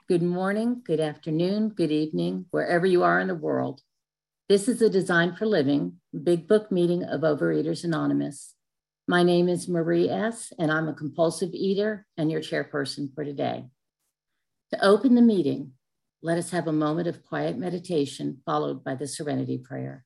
good morning, good afternoon, good evening, wherever you are in the world. This is a Design for Living Big Book meeting of Overeaters Anonymous. My name is Marie S., and I'm a compulsive eater and your chairperson for today. To open the meeting, let us have a moment of quiet meditation followed by the Serenity Prayer.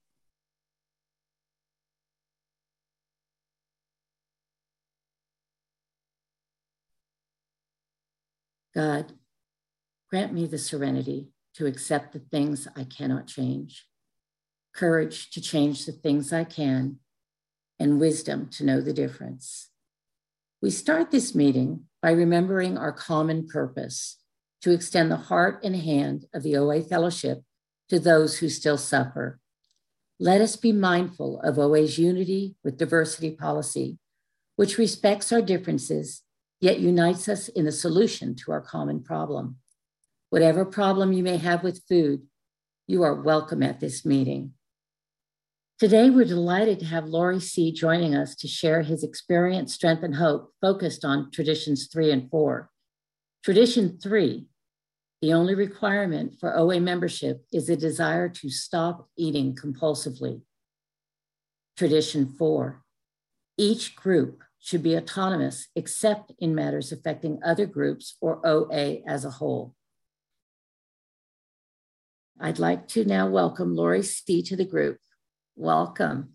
God, grant me the serenity to accept the things I cannot change, courage to change the things I can, and wisdom to know the difference. We start this meeting by remembering our common purpose to extend the heart and hand of the OA Fellowship to those who still suffer. Let us be mindful of OA's unity with diversity policy, which respects our differences, yet unites us in the solution to our common problem. Whatever problem you may have with food, you are welcome at this meeting. Today, we're delighted to have Laurie C. joining us to share his experience, strength, and hope focused on traditions 3 and 4. Tradition 3, the only requirement for OA membership is a desire to stop eating compulsively. Tradition 4, each group should be autonomous except in matters affecting other groups or OA as a whole. I'd like to now welcome Laurie C. to the group. Welcome.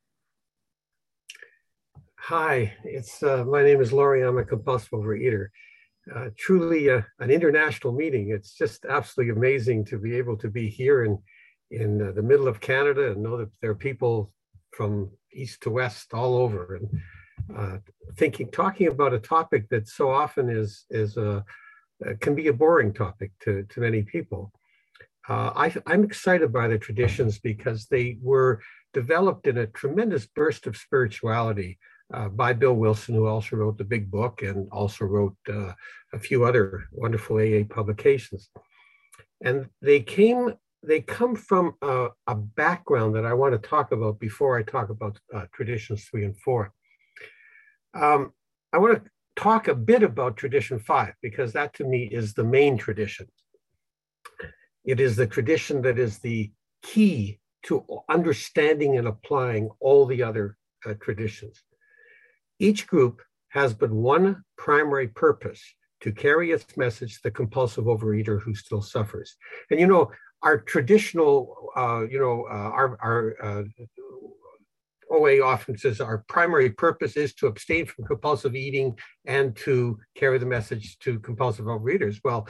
Hi, my name is Laurie. I'm a compulsive overeater. Truly an international meeting. It's just absolutely amazing to be able to be here in the middle of Canada and know that there are people from east to west all over. And talking about a topic that so often can be a boring topic to many people. I'm excited by the traditions because they were developed in a tremendous burst of spirituality by Bill Wilson, who also wrote the Big Book and also wrote a few other wonderful AA publications. And they come from a background that I want to talk about before I talk about traditions 3 and 4. I want to talk a bit about tradition 5 because that to me is the main tradition. It is the tradition that is the key to understanding and applying all the other traditions. Each group has but one primary purpose: to carry its message to the compulsive overeater who still suffers. And our traditional, our OA often says our primary purpose is to abstain from compulsive eating and to carry the message to compulsive overeaters. Well,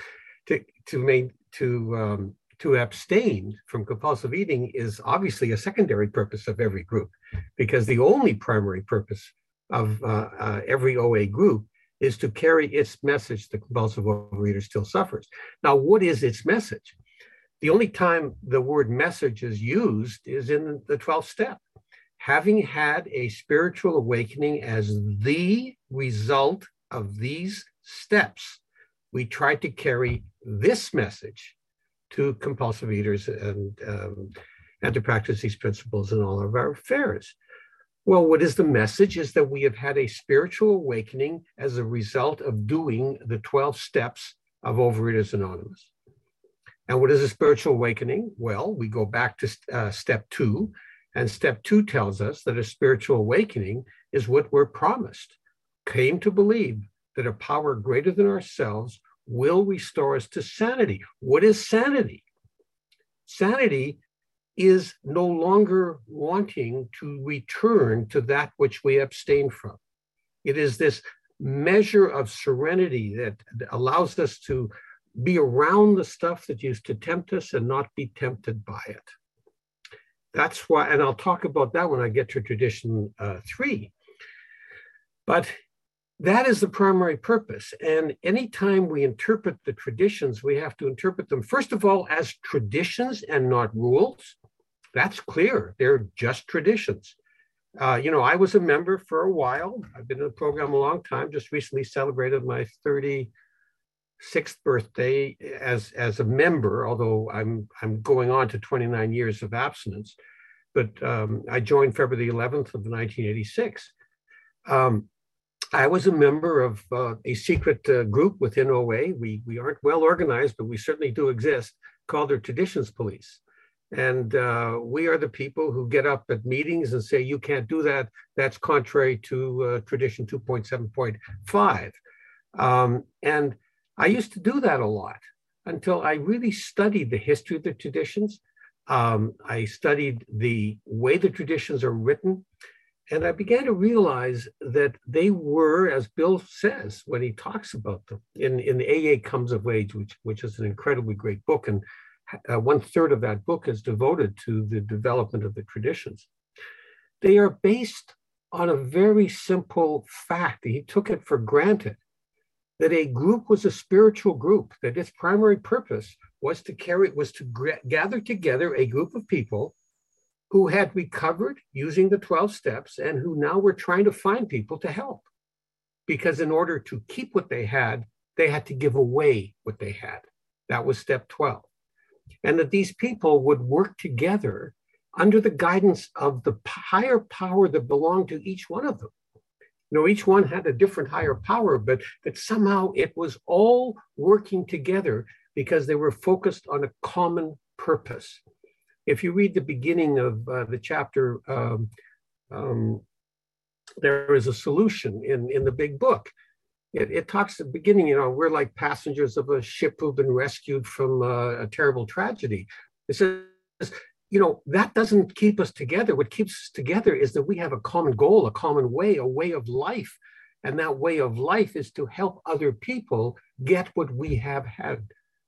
to abstain from compulsive eating is obviously a secondary purpose of every group, because the only primary purpose of every OA group is to carry its message to compulsive overeater still suffers. Now, what is its message? The only time the word message is used is in the 12th step. Having had a spiritual awakening as the result of these steps, we try to carry this message to compulsive eaters and to practice these principles in all of our affairs. Well, what is the message? Is that we have had a spiritual awakening as a result of doing the 12 steps of Overeaters Anonymous. And what is a spiritual awakening? Well, we go back to step 2, and step 2 tells us that a spiritual awakening is what we're promised. Came to believe that a power greater than ourselves will restore us to sanity. What is sanity? Sanity is no longer wanting to return to that which we abstain from. It is this measure of serenity that allows us to be around the stuff that used to tempt us and not be tempted by it. That's why, and I'll talk about that when I get to tradition 3. But that is the primary purpose. And anytime we interpret the traditions, we have to interpret them, first of all, as traditions and not rules. That's clear. They're just traditions. I was a member for a while. I've been in the program a long time, just recently celebrated my 36th birthday as a member, although I'm going on to 29 years of abstinence. But I joined February 11th of 1986. I was a member of a secret group within OA. We aren't well organized, but we certainly do exist, called the Traditions Police. And we are the people who get up at meetings and say, you can't do that. That's contrary to Tradition 2.7.5. And I used to do that a lot until I really studied the history of the traditions. I studied the way the traditions are written. And I began to realize that they were, as Bill says when he talks about them, in AA Comes of Age, which is an incredibly great book, and 1/3 of that book is devoted to the development of the traditions. They are based on a very simple fact. He took it for granted that a group was a spiritual group, that its primary purpose was to gather together a group of people who had recovered using the 12 steps and who now were trying to find people to help. Because in order to keep what they had to give away what they had. That was step 12. And that these people would work together under the guidance of the higher power that belonged to each one of them. Each one had a different higher power, but that somehow it was all working together because they were focused on a common purpose. If you read the beginning of the chapter, there is a solution in the big book. It talks at the beginning, we're like passengers of a ship who've been rescued from a terrible tragedy. It says, that doesn't keep us together. What keeps us together is that we have a common goal, a common way, a way of life. And that way of life is to help other people get what we have had.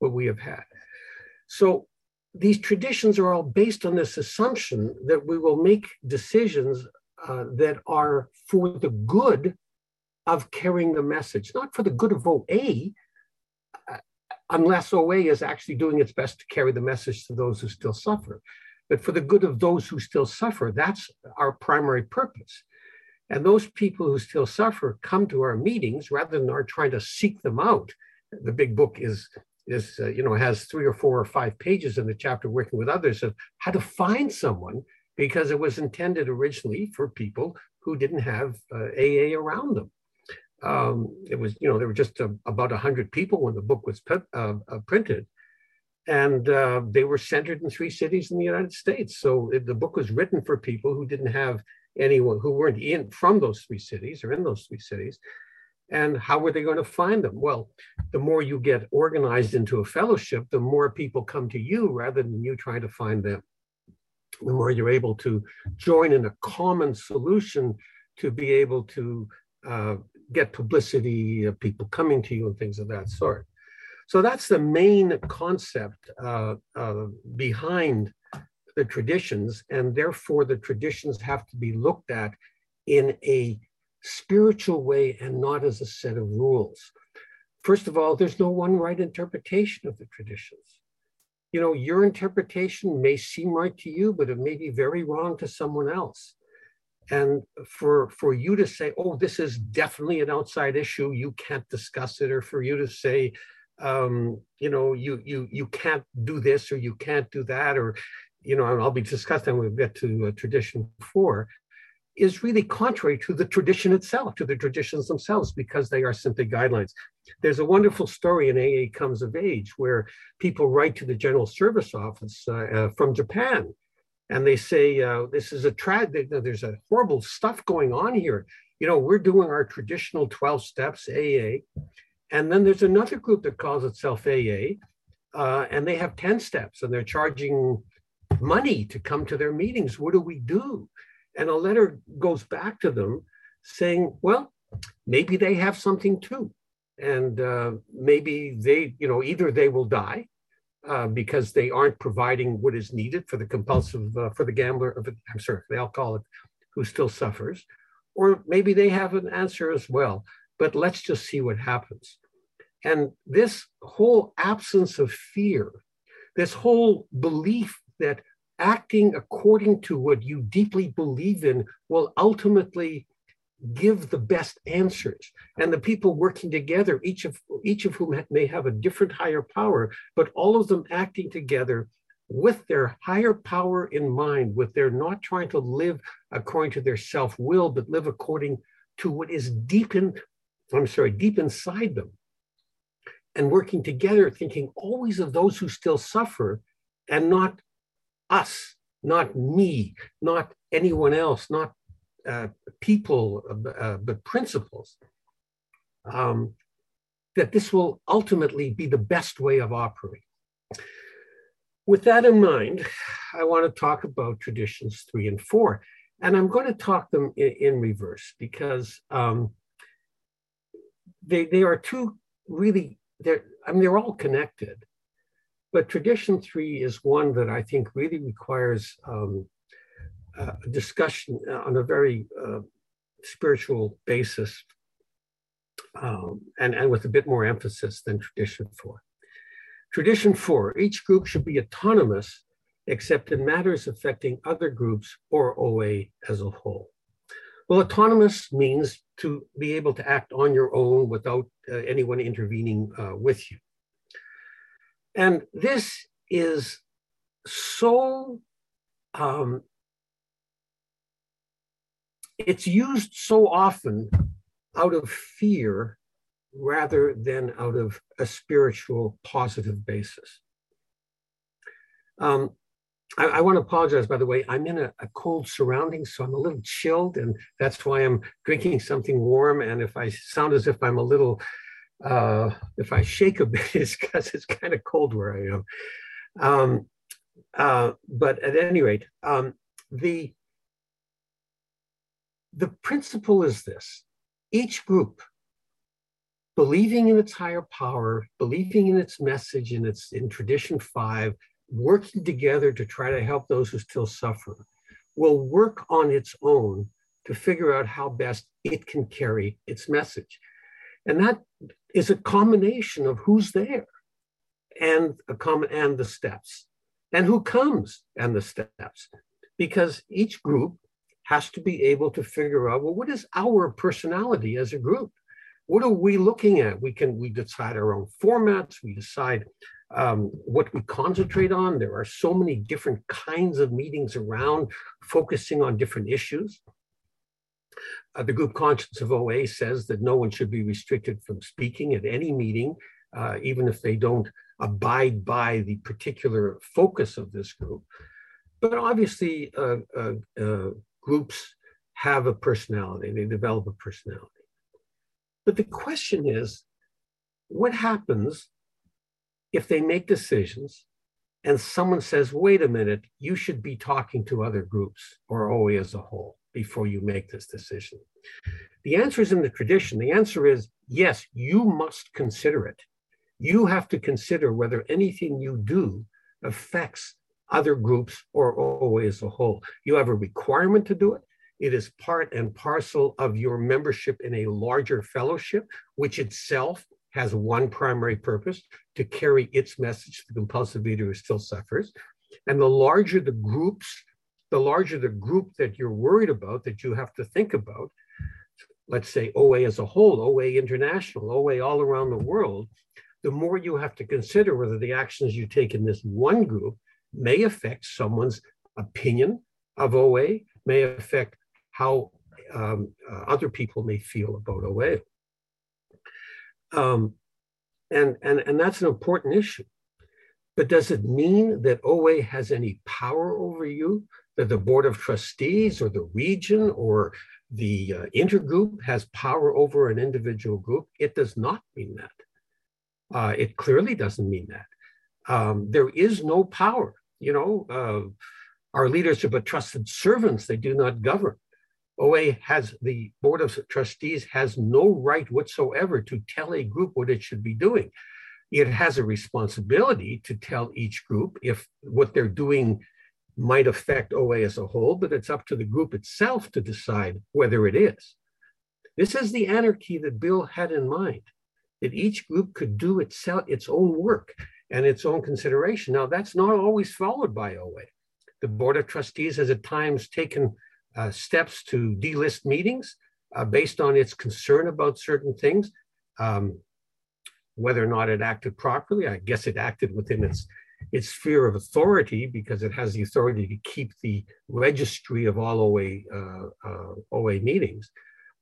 So these traditions are all based on this assumption that we will make decisions that are for the good of carrying the message, not for the good of OA, unless OA is actually doing its best to carry the message to those who still suffer. But for the good of those who still suffer, that's our primary purpose. And those people who still suffer come to our meetings rather than our trying to seek them out. The big book has 3 or 4 or 5 pages in the chapter working with others of how to find someone, because it was intended originally for people who didn't have AA around them. It was, there were just about 100 people when the book was printed, and they were centered in 3 cities in the United States. So the book was written for people who didn't have anyone, who weren't from those 3 cities or in those 3 cities. And how were they going to find them? Well, the more you get organized into a fellowship, the more people come to you rather than you trying to find them. The more you're able to join in a common solution to be able to get publicity, people coming to you and things of that sort. So that's the main concept behind the traditions, and therefore the traditions have to be looked at in a spiritual way and not as a set of rules. First of all, there's no one right interpretation of the traditions. Your interpretation may seem right to you, but it may be very wrong to someone else. And for you to say, oh, this is definitely an outside issue, you can't discuss it, or for you to say, you can't do this or you can't do that, or, I'll be discussing when we get to tradition 4, is really contrary to the tradition itself, to the traditions themselves, because they are simply guidelines. There's a wonderful story in AA Comes of Age where people write to the General Service Office from Japan, and they say, this is there's a horrible stuff going on here. We're doing our traditional 12 steps, AA, and then there's another group that calls itself AA, and they have 10 steps, and they're charging money to come to their meetings. What do we do? And a letter goes back to them saying, well, maybe they have something too. And maybe they, either they will die because they aren't providing what is needed for the compulsive, for the gambler, for the alcoholic who still suffers, or maybe they have an answer as well. But let's just see what happens. And this whole absence of fear, this whole belief that acting according to what you deeply believe in will ultimately give the best answers. And the people working together, each of whom may have a different higher power, but all of them acting together with their higher power in mind, with their not trying to live according to their self-will, but live according to what is deep inside them, and working together, thinking always of those who still suffer and not us, not me, not anyone else, not people, but principles, that this will ultimately be the best way of operating. With that in mind, I want to talk about traditions 3 and 4, and I'm going to talk them in reverse because they are two really, they're all connected, but tradition 3 is one that I think really requires a discussion on a very spiritual basis, and with a bit more emphasis than tradition 4. Tradition 4, each group should be autonomous except in matters affecting other groups or OA as a whole. Well, autonomous means to be able to act on your own without anyone intervening with you. And this is so, it's used so often out of fear rather than out of a spiritual positive basis. I want to apologize, by the way, I'm in a cold surrounding, so I'm a little chilled, and that's why I'm drinking something warm. And if I sound as if I'm a little, if I shake a bit, it's because it's kind of cold where I am. But at any rate, the principle is this: each group, believing in its higher power, believing in its message, in tradition 5, working together to try to help those who still suffer, will work on its own to figure out how best it can carry its message. And that is a combination of who's there and the steps, and who comes and the steps, because each group has to be able to figure out, well, what is our personality as a group? What are we looking at? We decide our own formats, we decide what we concentrate on. There are so many different kinds of meetings around focusing on different issues. The group conscience of OA says that no one should be restricted from speaking at any meeting, even if they don't abide by the particular focus of this group. But obviously, groups have a personality, they develop a personality. But the question is, what happens if they make decisions and someone says, wait a minute, you should be talking to other groups or OA as a whole before you make this decision? The answer is in the tradition. The answer is, yes, you must consider it. You have to consider whether anything you do affects other groups or OA as a whole. You have a requirement to do it. It is part and parcel of your membership in a larger fellowship, which itself has one primary purpose: to carry its message to the compulsive eater who still suffers. And the larger the group that you're worried about, that you have to think about, let's say OA as a whole, OA International, OA all around the world, the more you have to consider whether the actions you take in this one group may affect someone's opinion of OA, may affect how other people may feel about OA. And that's an important issue. But does it mean that OA has any power over you, that the Board of Trustees or the region or the intergroup has power over an individual group? It does not mean that. It clearly doesn't mean that. There is no power. Our leadership are trusted servants, they do not govern. OA has, the Board of Trustees has no right whatsoever to tell a group what it should be doing. It has a responsibility to tell each group if what they're doing might affect OA as a whole, but it's up to the group itself to decide whether it is. This is the anarchy that Bill had in mind, that each group could do its own work and its own consideration. Now, that's not always followed by OA. The Board of Trustees has at times taken steps to delist meetings based on its concern about certain things. Whether or not it acted properly, I guess it acted within its sphere of authority, because it has the authority to keep the registry of all OA meetings.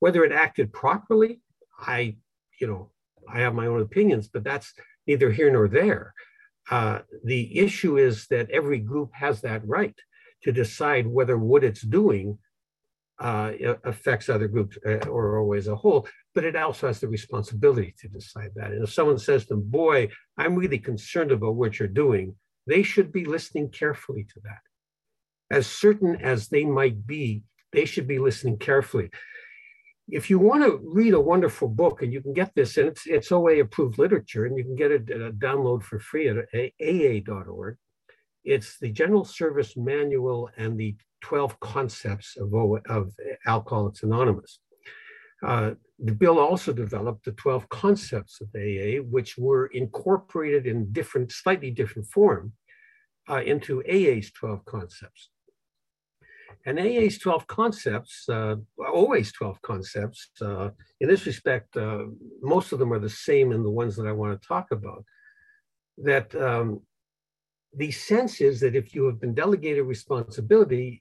Whether it acted properly, I have my own opinions, but that's neither here nor there. The issue is that every group has that right to decide whether what it's doing affects other groups or OA as a whole, but it also has the responsibility to decide that. And if someone says to them, boy, I'm really concerned about what you're doing, they should be listening carefully to that. As certain as they might be, they should be listening carefully. If you want to read a wonderful book, and you can get this, and it's OA approved literature, and you can get it download for free at aa.org. It's the General Service Manual and the 12 Concepts of Alcoholics Anonymous. The bill also developed the 12 Concepts of AA, which were incorporated in slightly different form into AA's 12 Concepts. And AA's 12 Concepts, OA's 12 Concepts, in this respect, most of them are the same in the ones that I want to talk about. That the sense is that if you have been delegated responsibility,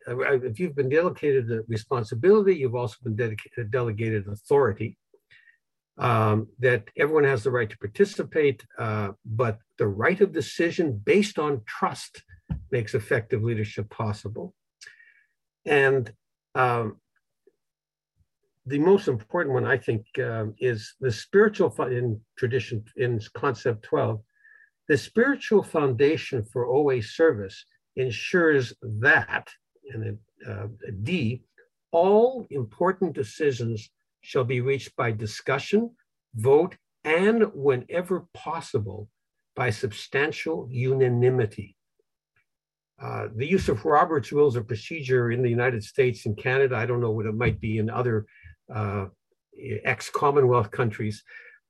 you've also been delegated authority, that everyone has the right to participate, but the right of decision based on trust makes effective leadership possible. And the most important one, I think, is the spiritual, in tradition, in Concept 12, the spiritual foundation for OA service ensures that, and D, all important decisions shall be reached by discussion, vote, and whenever possible, by substantial unanimity. The use of Robert's Rules of Procedure in the United States and Canada, I don't know what it might be in other ex-Commonwealth countries,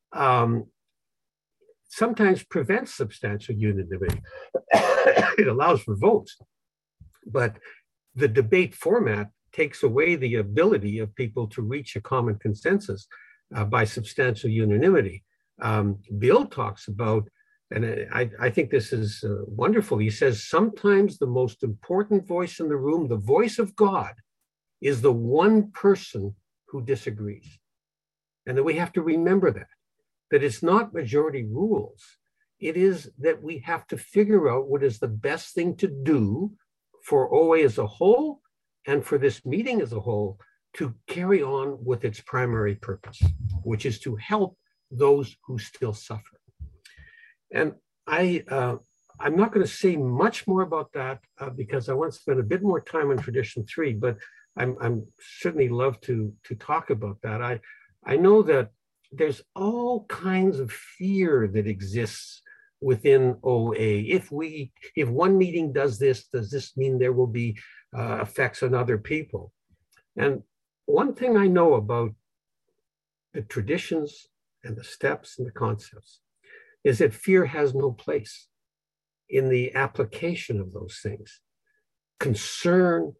sometimes prevents substantial unanimity. It allows for votes, but the debate format takes away the ability of people to reach a common consensus by substantial unanimity. Bill talks about, and I think this is wonderful. He says, sometimes the most important voice in the room, the voice of God, is the one person who disagrees. And that we have to remember that it's not majority rules. It is that we have to figure out what is the best thing to do for OA as a whole and for this meeting as a whole to carry on with its primary purpose, which is to help those who still suffer. And I'm not going to say much more about that because I want to spend a bit more time on Tradition 3, but I'm certainly love to talk about that. I know that there's all kinds of fear that exists within OA. If one meeting does this mean there will be effects on other people? And one thing I know about the traditions and the steps and the concepts is that fear has no place in the application of those things. Concern,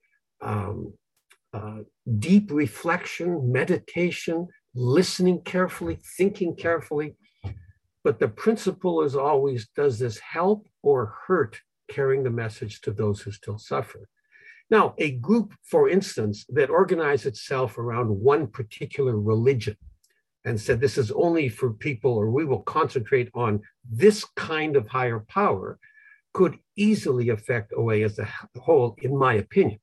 deep reflection, meditation, listening carefully, thinking carefully. But the principle is always, does this help or hurt carrying the message to those who still suffer? Now, a group, for instance, that organized itself around one particular religion and said, this is only for people, or we will concentrate on this kind of higher power, could easily affect OA as a whole, in my opinion.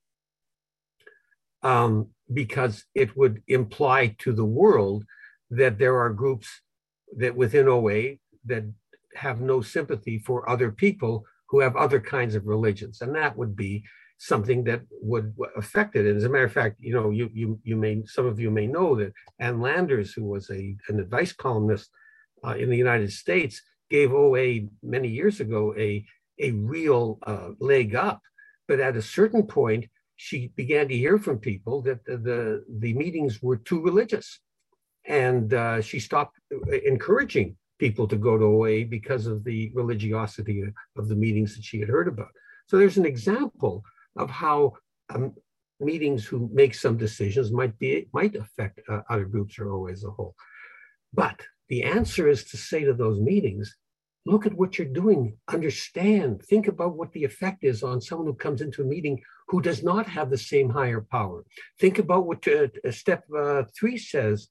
Because it would imply to the world that there are groups that within OA that have no sympathy for other people who have other kinds of religions. And that would be something that would affect it. And as a matter of fact, some of you may know that Ann Landers, who was an advice columnist in the United States, gave OA many years ago a real leg up. But at a certain point, she began to hear from people that the meetings were too religious. And she stopped encouraging people to go to OA because of the religiosity of the meetings that she had heard about. So there's an example of how meetings who make some decisions might affect other groups or OA as a whole. But the answer is to say to those meetings, look at what you're doing, understand, think about what the effect is on someone who comes into a meeting who does not have the same higher power. Think about what step 3 says.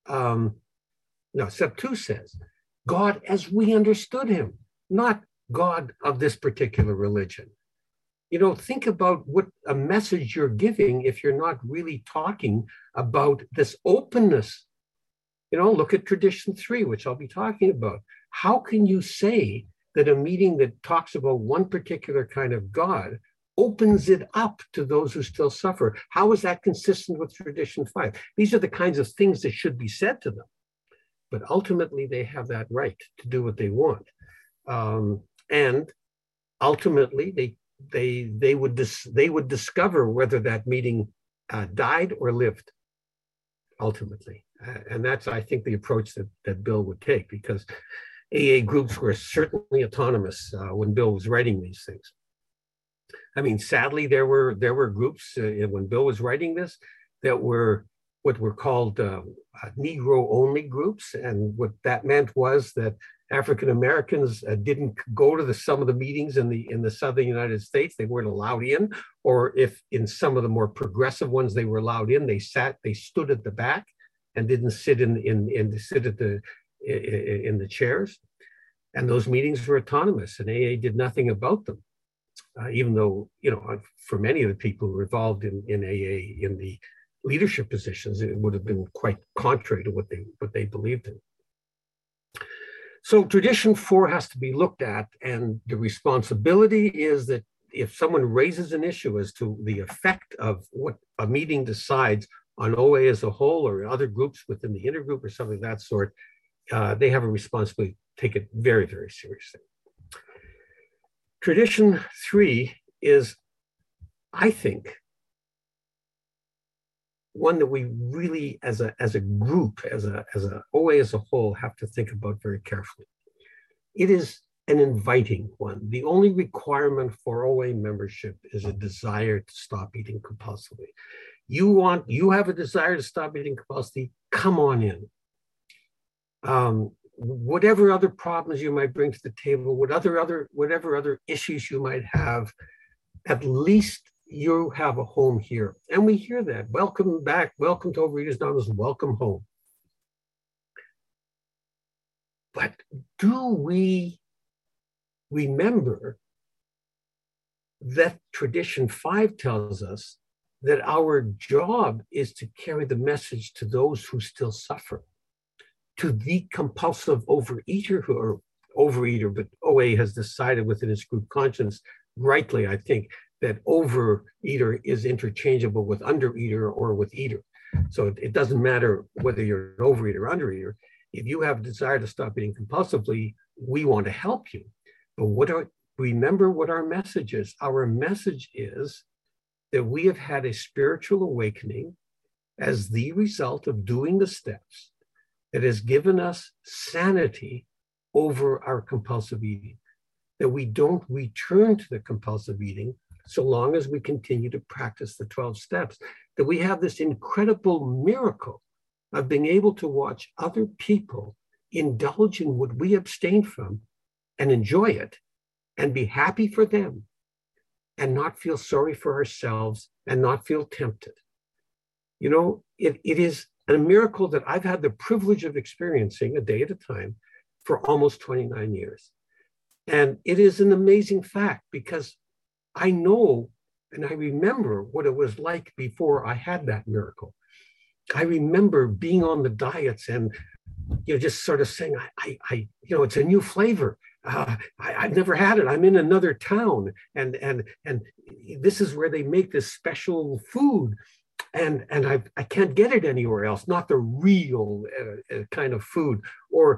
Step 2 says, God as we understood him, not God of this particular religion. Think about what a message you're giving if you're not really talking about this openness. Look at tradition 3, which I'll be talking about. How can you say that a meeting that talks about one particular kind of God opens it up to those who still suffer? How is that consistent with tradition 5? These are the kinds of things that should be said to them. But ultimately, they have that right to do what they want. And ultimately, they would discover whether that meeting died or lived, ultimately. And that's, I think, the approach that Bill would take, because AA groups were certainly autonomous when Bill was writing these things. I mean, sadly, there were groups when Bill was writing this that were what were called Negro-only groups. And what that meant was that African Americans didn't go to some of the meetings in the southern United States. They weren't allowed in, or if in some of the more progressive ones they were allowed in, they stood at the back and didn't sit in the chairs. And those meetings were autonomous, and AA did nothing about them. Even though, for many of the people who were involved in AA in the leadership positions, it would have been quite contrary to what they believed in. So tradition 4 has to be looked at, and the responsibility is that if someone raises an issue as to the effect of what a meeting decides on OA as a whole, or other groups within the intergroup or something of that sort, they have a responsibility to take it very, very seriously. Tradition 3 is, I think, one that we really, as a group, as a OA as a whole, have to think about very carefully. It is an inviting one. The only requirement for OA membership is a desire to stop eating compulsively. You have a desire to stop eating compulsively, come on in. Whatever other problems you might bring to the table, whatever other issues you might have, at least you have a home here. And we hear that. Welcome back. Welcome to Overeaters Anonymous. Welcome home. But do we remember that tradition 5 tells us that our job is to carry the message to those who still suffer, to the compulsive overeater but OA has decided within its group conscience, rightly, I think, that overeater is interchangeable with undereater or with eater. So it doesn't matter whether you're an overeater or undereater. If you have a desire to stop eating compulsively, we want to help you. But remember what our message is. Our message is that we have had a spiritual awakening as the result of doing the steps that has given us sanity over our compulsive eating, that we don't return to the compulsive eating so long as we continue to practice the 12 steps, that we have this incredible miracle of being able to watch other people indulge in what we abstain from and enjoy it and be happy for them and not feel sorry for ourselves and not feel tempted. It is a miracle that I've had the privilege of experiencing a day at a time for almost 29 years. And it is an amazing fact because I know and I remember what it was like before I had that miracle. I remember being on the diets and just sort of saying, it's a new flavor. I've never had it. I'm in another town, and this is where they make this special food, and I can't get it anywhere else. Not the real kind of food, or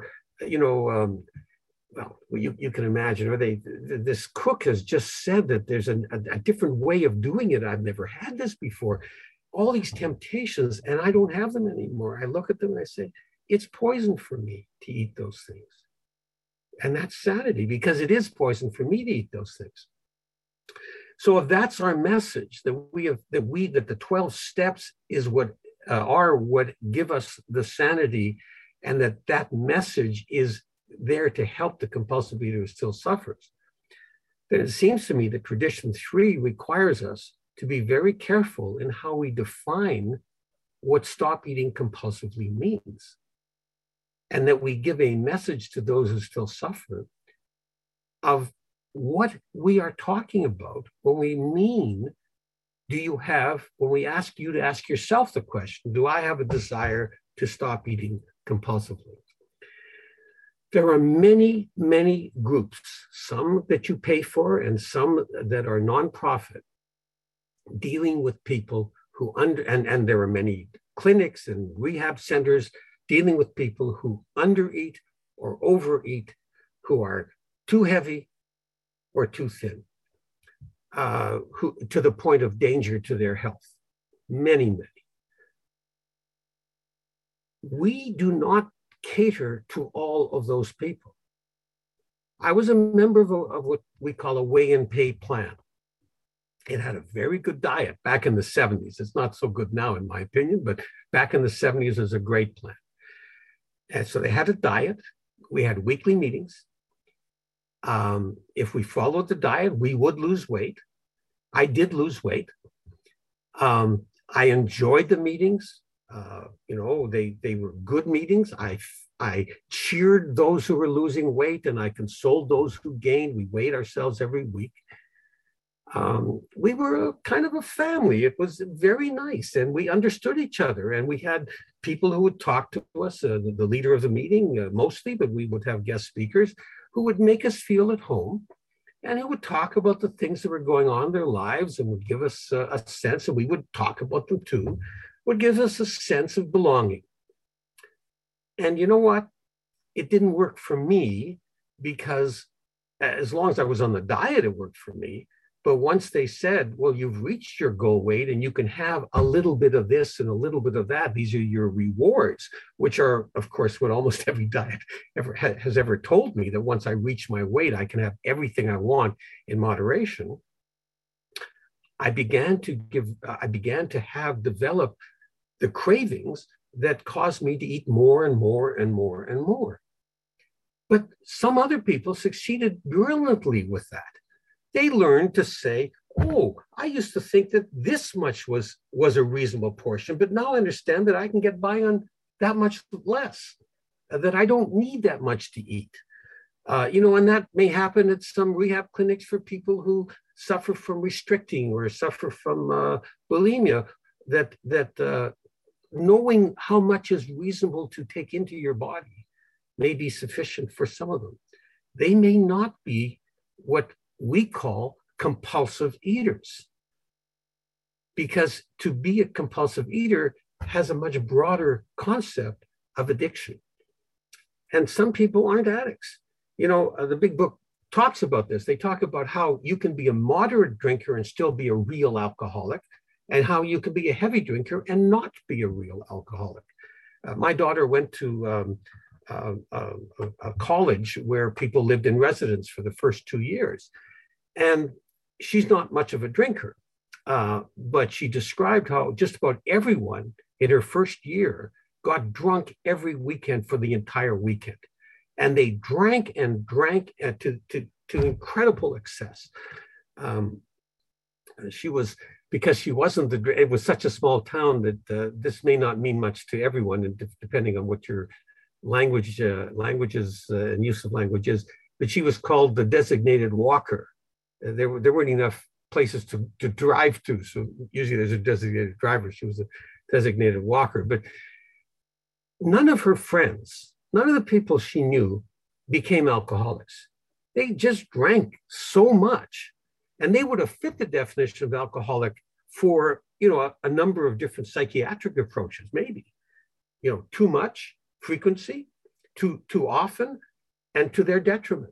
well, you can imagine, or this cook has just said that there's a different way of doing it. I've never had this before. All these temptations, and I don't have them anymore. I look at them and I say, it's poison for me to eat those things. And that's sanity, because it is poison for me to eat those things. So if that's our message, that the 12 steps is what give us the sanity, and that message is there to help the compulsive eater who still suffers, then it seems to me that tradition 3 requires us to be very careful in how we define what stop eating compulsively means. And that we give a message to those who still suffer of what we are talking about when we mean, when we ask you to ask yourself the question, do I have a desire to stop eating compulsively? There are many, many groups, some that you pay for and some that are nonprofit, dealing with people who and there are many clinics and rehab centers dealing with people who undereat or overeat, who are too heavy or too thin, who to the point of danger to their health. Many, many. We do not cater to all of those people. I was a member of what we call a weigh and pay plan. It had a very good diet back in the 70s. It's not so good now, in my opinion, but back in the 70s, it was a great plan. And so they had a diet. We had weekly meetings. If we followed the diet, we would lose weight. I did lose weight. I enjoyed the meetings. They were good meetings. I cheered those who were losing weight and I consoled those who gained. We weighed ourselves every week. We were kind of a family. It was very nice, and we understood each other. And we had people who would talk to us, the leader of the meeting mostly, but we would have guest speakers who would make us feel at home, and who would talk about the things that were going on in their lives and would give us a sense, and we would talk about them too, would give us a sense of belonging. And you know what? It didn't work for me because as long as I was on the diet, it worked for me. But once they said, well, you've reached your goal weight and you can have a little bit of this and a little bit of that, these are your rewards, which are, of course, what almost every diet has ever told me, that once I reach my weight, I can have everything I want in moderation. I began to develop the cravings that caused me to eat more and more and more and more. But some other people succeeded brilliantly with that. They learned to say, oh, I used to think that this much was a reasonable portion, but now I understand that I can get by on that much less, that I don't need that much to eat. And that may happen at some rehab clinics for people who suffer from restricting or suffer from bulimia, that knowing how much is reasonable to take into your body may be sufficient for some of them. They may not be what we call compulsive eaters, because to be a compulsive eater has a much broader concept of addiction. And some people aren't addicts. The big book talks about this. They talk about how you can be a moderate drinker and still be a real alcoholic, and how you can be a heavy drinker and not be a real alcoholic. My daughter went to a college where people lived in residence for the first 2 years. And she's not much of a drinker, but she described how just about everyone in her first year got drunk every weekend for the entire weekend. And they drank and drank to incredible excess. Because she wasn't it was such a small town that this may not mean much to everyone, and depending on what your languages and use of language is, but she was called the designated walker. There weren't enough places to drive to, so usually there's a designated driver. She was a designated walker, but none of her friends, none of the people she knew became alcoholics. They just drank so much, and they would have fit the definition of alcoholic for a number of different psychiatric approaches, maybe too much frequency, too often, and to their detriment.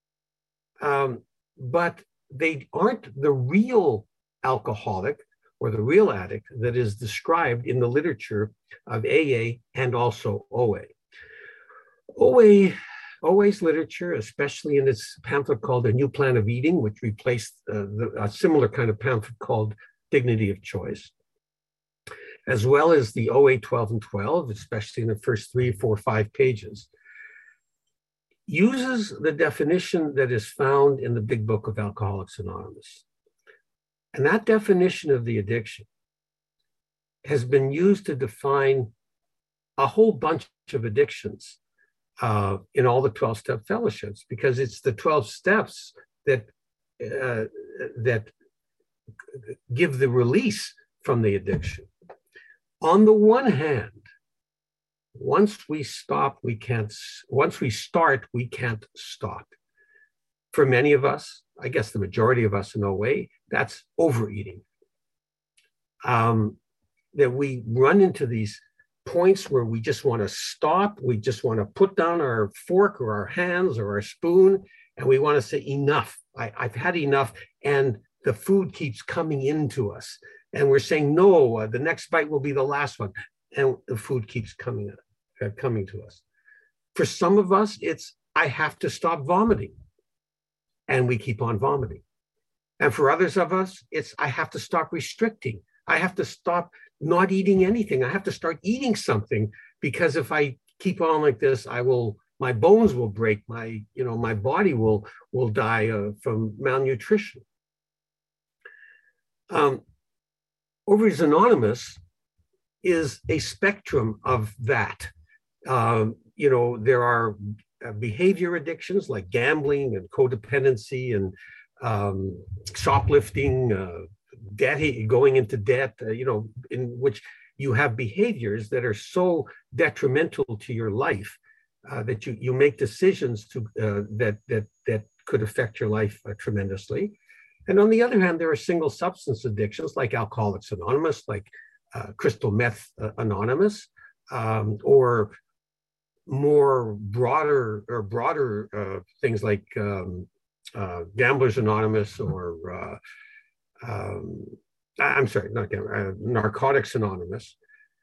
But they aren't the real alcoholic or the real addict that is described in the literature of AA and also OA. OA's literature, especially in its pamphlet called A New Plan of Eating, which replaced a similar kind of pamphlet called Dignity of Choice, as well as the OA 12 and 12, especially in the first 3, 4, 5 pages, uses the definition that is found in the Big Book of Alcoholics Anonymous. And that definition of the addiction has been used to define a whole bunch of addictions in all the 12-step fellowships, because it's the 12 steps that give the release from the addiction. On the one hand, once we start, we can't stop. For many of us, I guess the majority of us in OA, that's overeating. That we run into these points where we just want to stop. We just want to put down our fork or our hands or our spoon, and we want to say, enough. I've had enough. And the food keeps coming into us. And we're saying, no, the next bite will be the last one. And the food keeps coming to us. For some of us, it's, I have to stop vomiting. And we keep on vomiting. And for others of us, it's, I have to stop restricting. I have to stop not eating anything. I have to start eating something, because if I keep on like this, my bones will break. My body will die from malnutrition. Overeaters Anonymous is a spectrum of that. There are behavior addictions like gambling and codependency and shoplifting, debt, going into debt, in which you have behaviors that are so detrimental to your life that you make decisions that could affect your life tremendously. And on the other hand, there are single substance addictions like Alcoholics Anonymous, like Crystal Meth Anonymous, or more broader things like Gamblers Anonymous, or Narcotics Anonymous,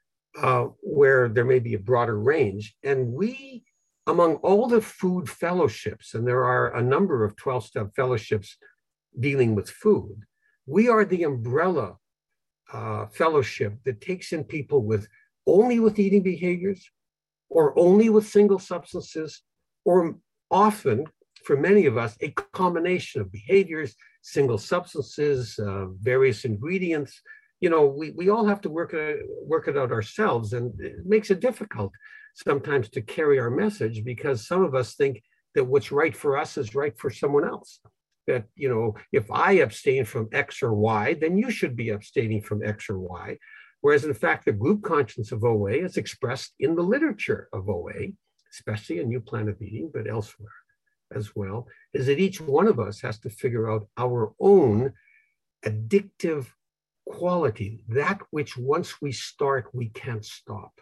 where there may be a broader range. And we, among all the food fellowships, and there are a number of 12-step fellowships dealing with food, we are the umbrella fellowship that takes in people only with eating behaviors, or only with single substances, or often, for many of us, a combination of behaviors, single substances, various ingredients. We all have to work it out ourselves, and it makes it difficult sometimes to carry our message, because some of us think that what's right for us is right for someone else. That, if I abstain from X or Y, then you should be abstaining from X or Y. Whereas in fact, the group conscience of OA is expressed in the literature of OA, especially in New Plan of Eating, but elsewhere as well, is that each one of us has to figure out our own addictive quality, that which once we start, we can't stop.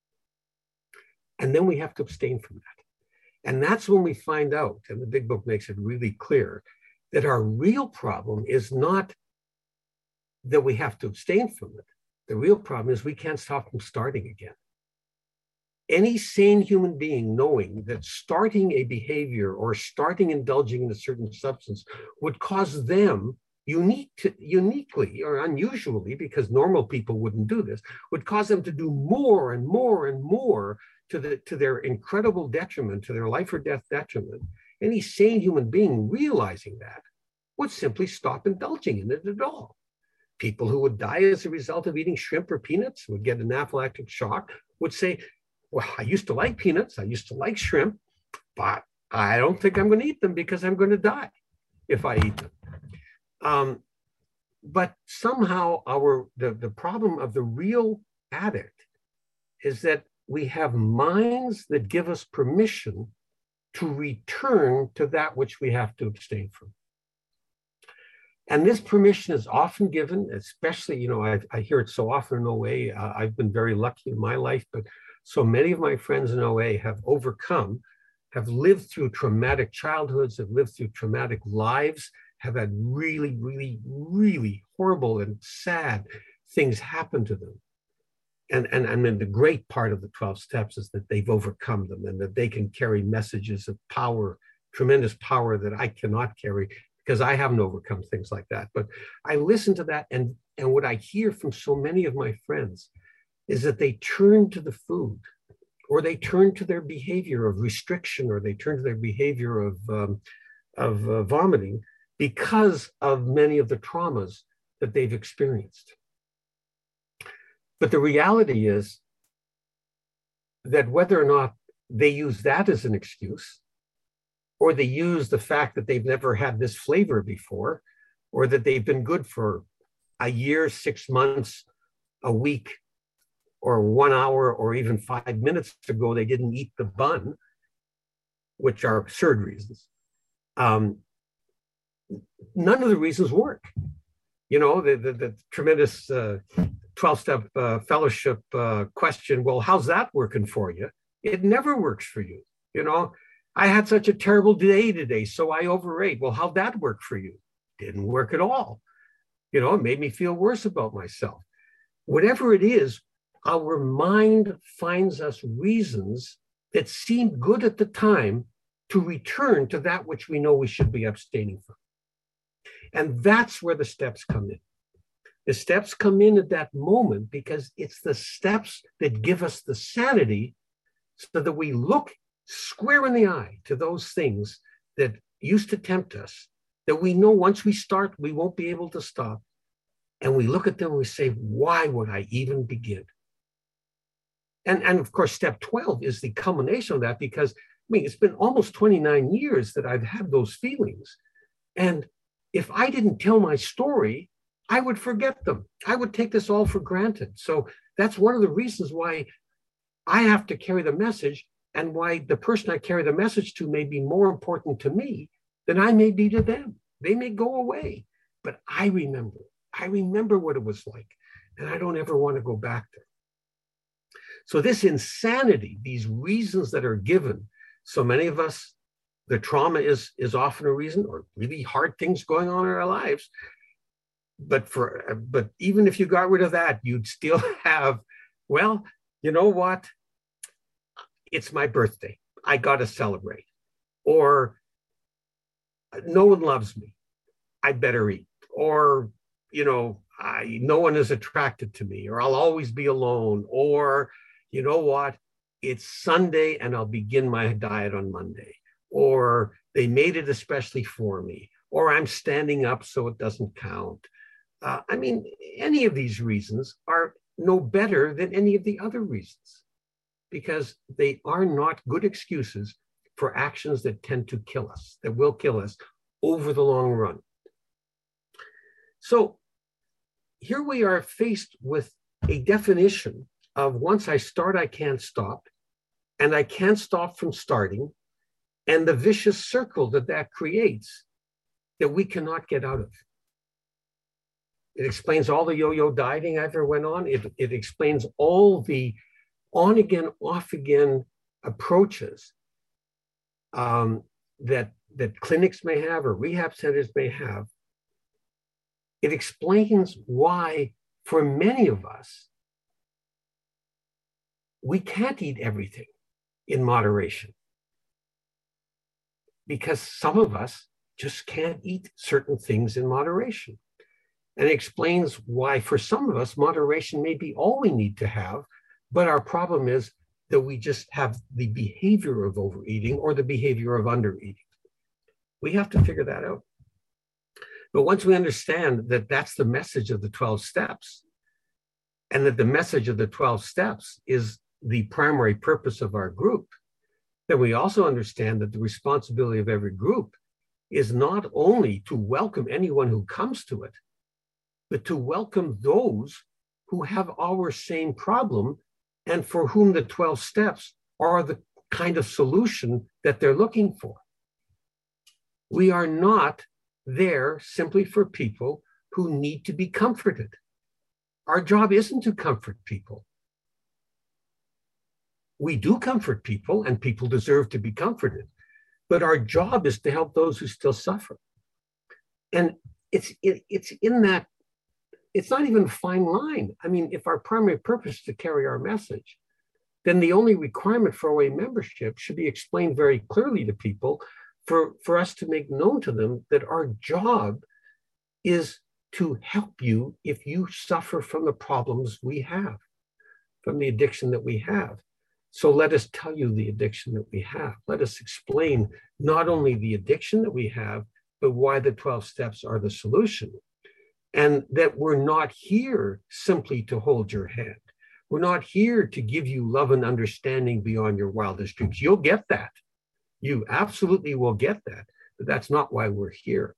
And then we have to abstain from that. And that's when we find out, and the Big Book makes it really clear, that our real problem is not that we have to abstain from it. The real problem is we can't stop from starting again. Any sane human being knowing that starting a behavior or starting indulging in a certain substance would cause them uniquely or unusually, because normal people wouldn't do this, would cause them to do more and more and more to their incredible detriment, to their life or death detriment. Any sane human being realizing that would simply stop indulging in it at all. People who would die as a result of eating shrimp or peanuts would get an anaphylactic shock, would say, well, I used to like peanuts, I used to like shrimp, but I don't think I'm going to eat them because I'm going to die if I eat them. But somehow the problem of the real addict is that we have minds that give us permission to return to that which we have to abstain from. And this permission is often given, especially, I hear it so often in OA. I've been very lucky in my life, but so many of my friends in OA have lived through traumatic childhoods, have lived through traumatic lives, have had really, really, really horrible and sad things happen to them. And then the great part of the 12 steps is that they've overcome them, and that they can carry messages of power, tremendous power that I cannot carry, because I haven't overcome things like that. But I listen to that, and what I hear from so many of my friends is that they turn to the food or they turn to their behavior of restriction, or they turn to their behavior of vomiting because of many of the traumas that they've experienced. But the reality is that whether or not they use that as an excuse, or they use the fact that they've never had this flavor before, or that they've been good for a year, 6 months, a week, or 1 hour, or even 5 minutes ago, they didn't eat the bun, which are absurd reasons. None of the reasons work. You know, the tremendous 12-step fellowship question, well, how's that working for you? It never works for you. You know, I had such a terrible day today, so I overate. Well, how'd that work for you? Didn't work at all. You know, it made me feel worse about myself. Whatever it is, our mind finds us reasons that seem good at the time to return to that which we know we should be abstaining from. And that's where the steps come in. The steps come in at that moment because it's the steps that give us the sanity so that we look square in the eye to those things that used to tempt us, that we know once we start, we won't be able to stop. And we look at them and we say, why would I even begin? And of course, step 12 is the culmination of that, because I mean, it's been almost 29 years that I've had those feelings. And if I didn't tell my story, I would forget them. I would take this all for granted. So that's one of the reasons why I have to carry the message, and why the person I carry the message to may be more important to me than I may be to them. They may go away, but I remember what it was like, and I don't ever want to go back there. So this insanity, these reasons that are given, so many of us, the trauma is often a reason, or really hard things going on in our lives. But even if you got rid of that, you'd still have, well, you know what? It's my birthday. I got to celebrate. Or no one loves me. I better eat. Or, you know, no one is attracted to me, or I'll always be alone. Or, you know what? It's Sunday and I'll begin my diet on Monday. Or they made it especially for me. Or I'm standing up so it doesn't count. I mean, any of these reasons are no better than any of the other reasons, because they are not good excuses for actions that tend to kill us, that will kill us over the long run. So here we are faced with a definition of once I start, I can't stop, and I can't stop from starting, and the vicious circle that creates that we cannot get out of. It explains all the yo-yo dieting I ever went on. It explains all the on again, off again approaches that clinics may have or rehab centers may have. It explains why, for many of us, we can't eat everything in moderation, because some of us just can't eat certain things in moderation. And it explains why, for some of us, moderation may be all we need to have, but our problem is that we just have the behavior of overeating or the behavior of undereating. We have to figure that out. But once we understand that that's the message of the 12 steps, and that the message of the 12 steps is the primary purpose of our group, then we also understand that the responsibility of every group is not only to welcome anyone who comes to it, but to welcome those who have our same problem and for whom the 12 steps are the kind of solution that they're looking for. We are not there simply for people who need to be comforted. Our job isn't to comfort people. We do comfort people, and people deserve to be comforted, but our job is to help those who still suffer. And it's in that. It's not even a fine line. I mean, if our primary purpose is to carry our message, then the only requirement for OA membership should be explained very clearly to people for us to make known to them that our job is to help you if you suffer from the problems we have, from the addiction that we have. So let us tell you the addiction that we have. Let us explain not only the addiction that we have, but why the 12 steps are the solution. And that we're not here simply to hold your hand. We're not here to give you love and understanding beyond your wildest dreams. You'll get that. You absolutely will get that. But that's not why we're here.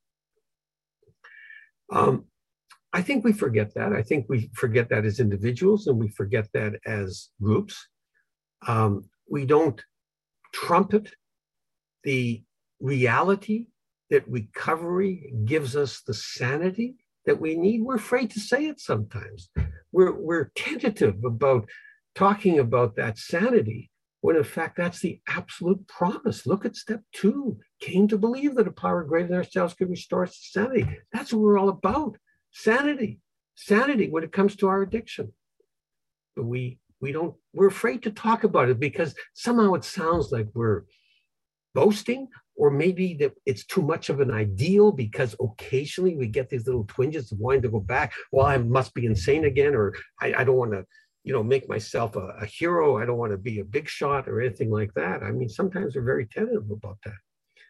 I think we forget that. I think we forget that as individuals, and we forget that as groups. We don't trumpet the reality that recovery gives us the sanity that we need. We're afraid to say it sometimes. We're tentative about talking about that sanity, when in fact that's the absolute promise. Look at step 2, came to believe that a power greater than ourselves could restore us to sanity. That's what we're all about. Sanity when it comes to our addiction. But we're afraid to talk about it because somehow it sounds like we're boasting, or maybe that it's too much of an ideal because occasionally we get these little twinges of wanting to go back. Well, I must be insane again, or I don't want to, make myself a hero. I don't want to be a big shot or anything like that. I mean, sometimes we're very tentative about that.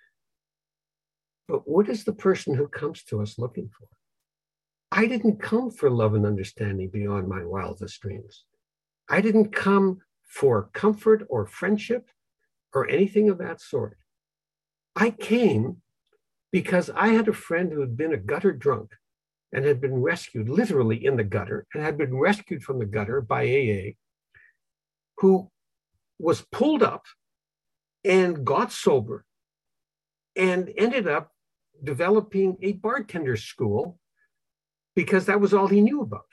But what is the person who comes to us looking for? I didn't come for love and understanding beyond my wildest dreams. I didn't come for comfort or friendship or anything of that sort. I came because I had a friend who had been a gutter drunk and had been rescued literally in the gutter and had been rescued from the gutter by AA, who was pulled up and got sober and ended up developing a bartender school because that was all he knew about.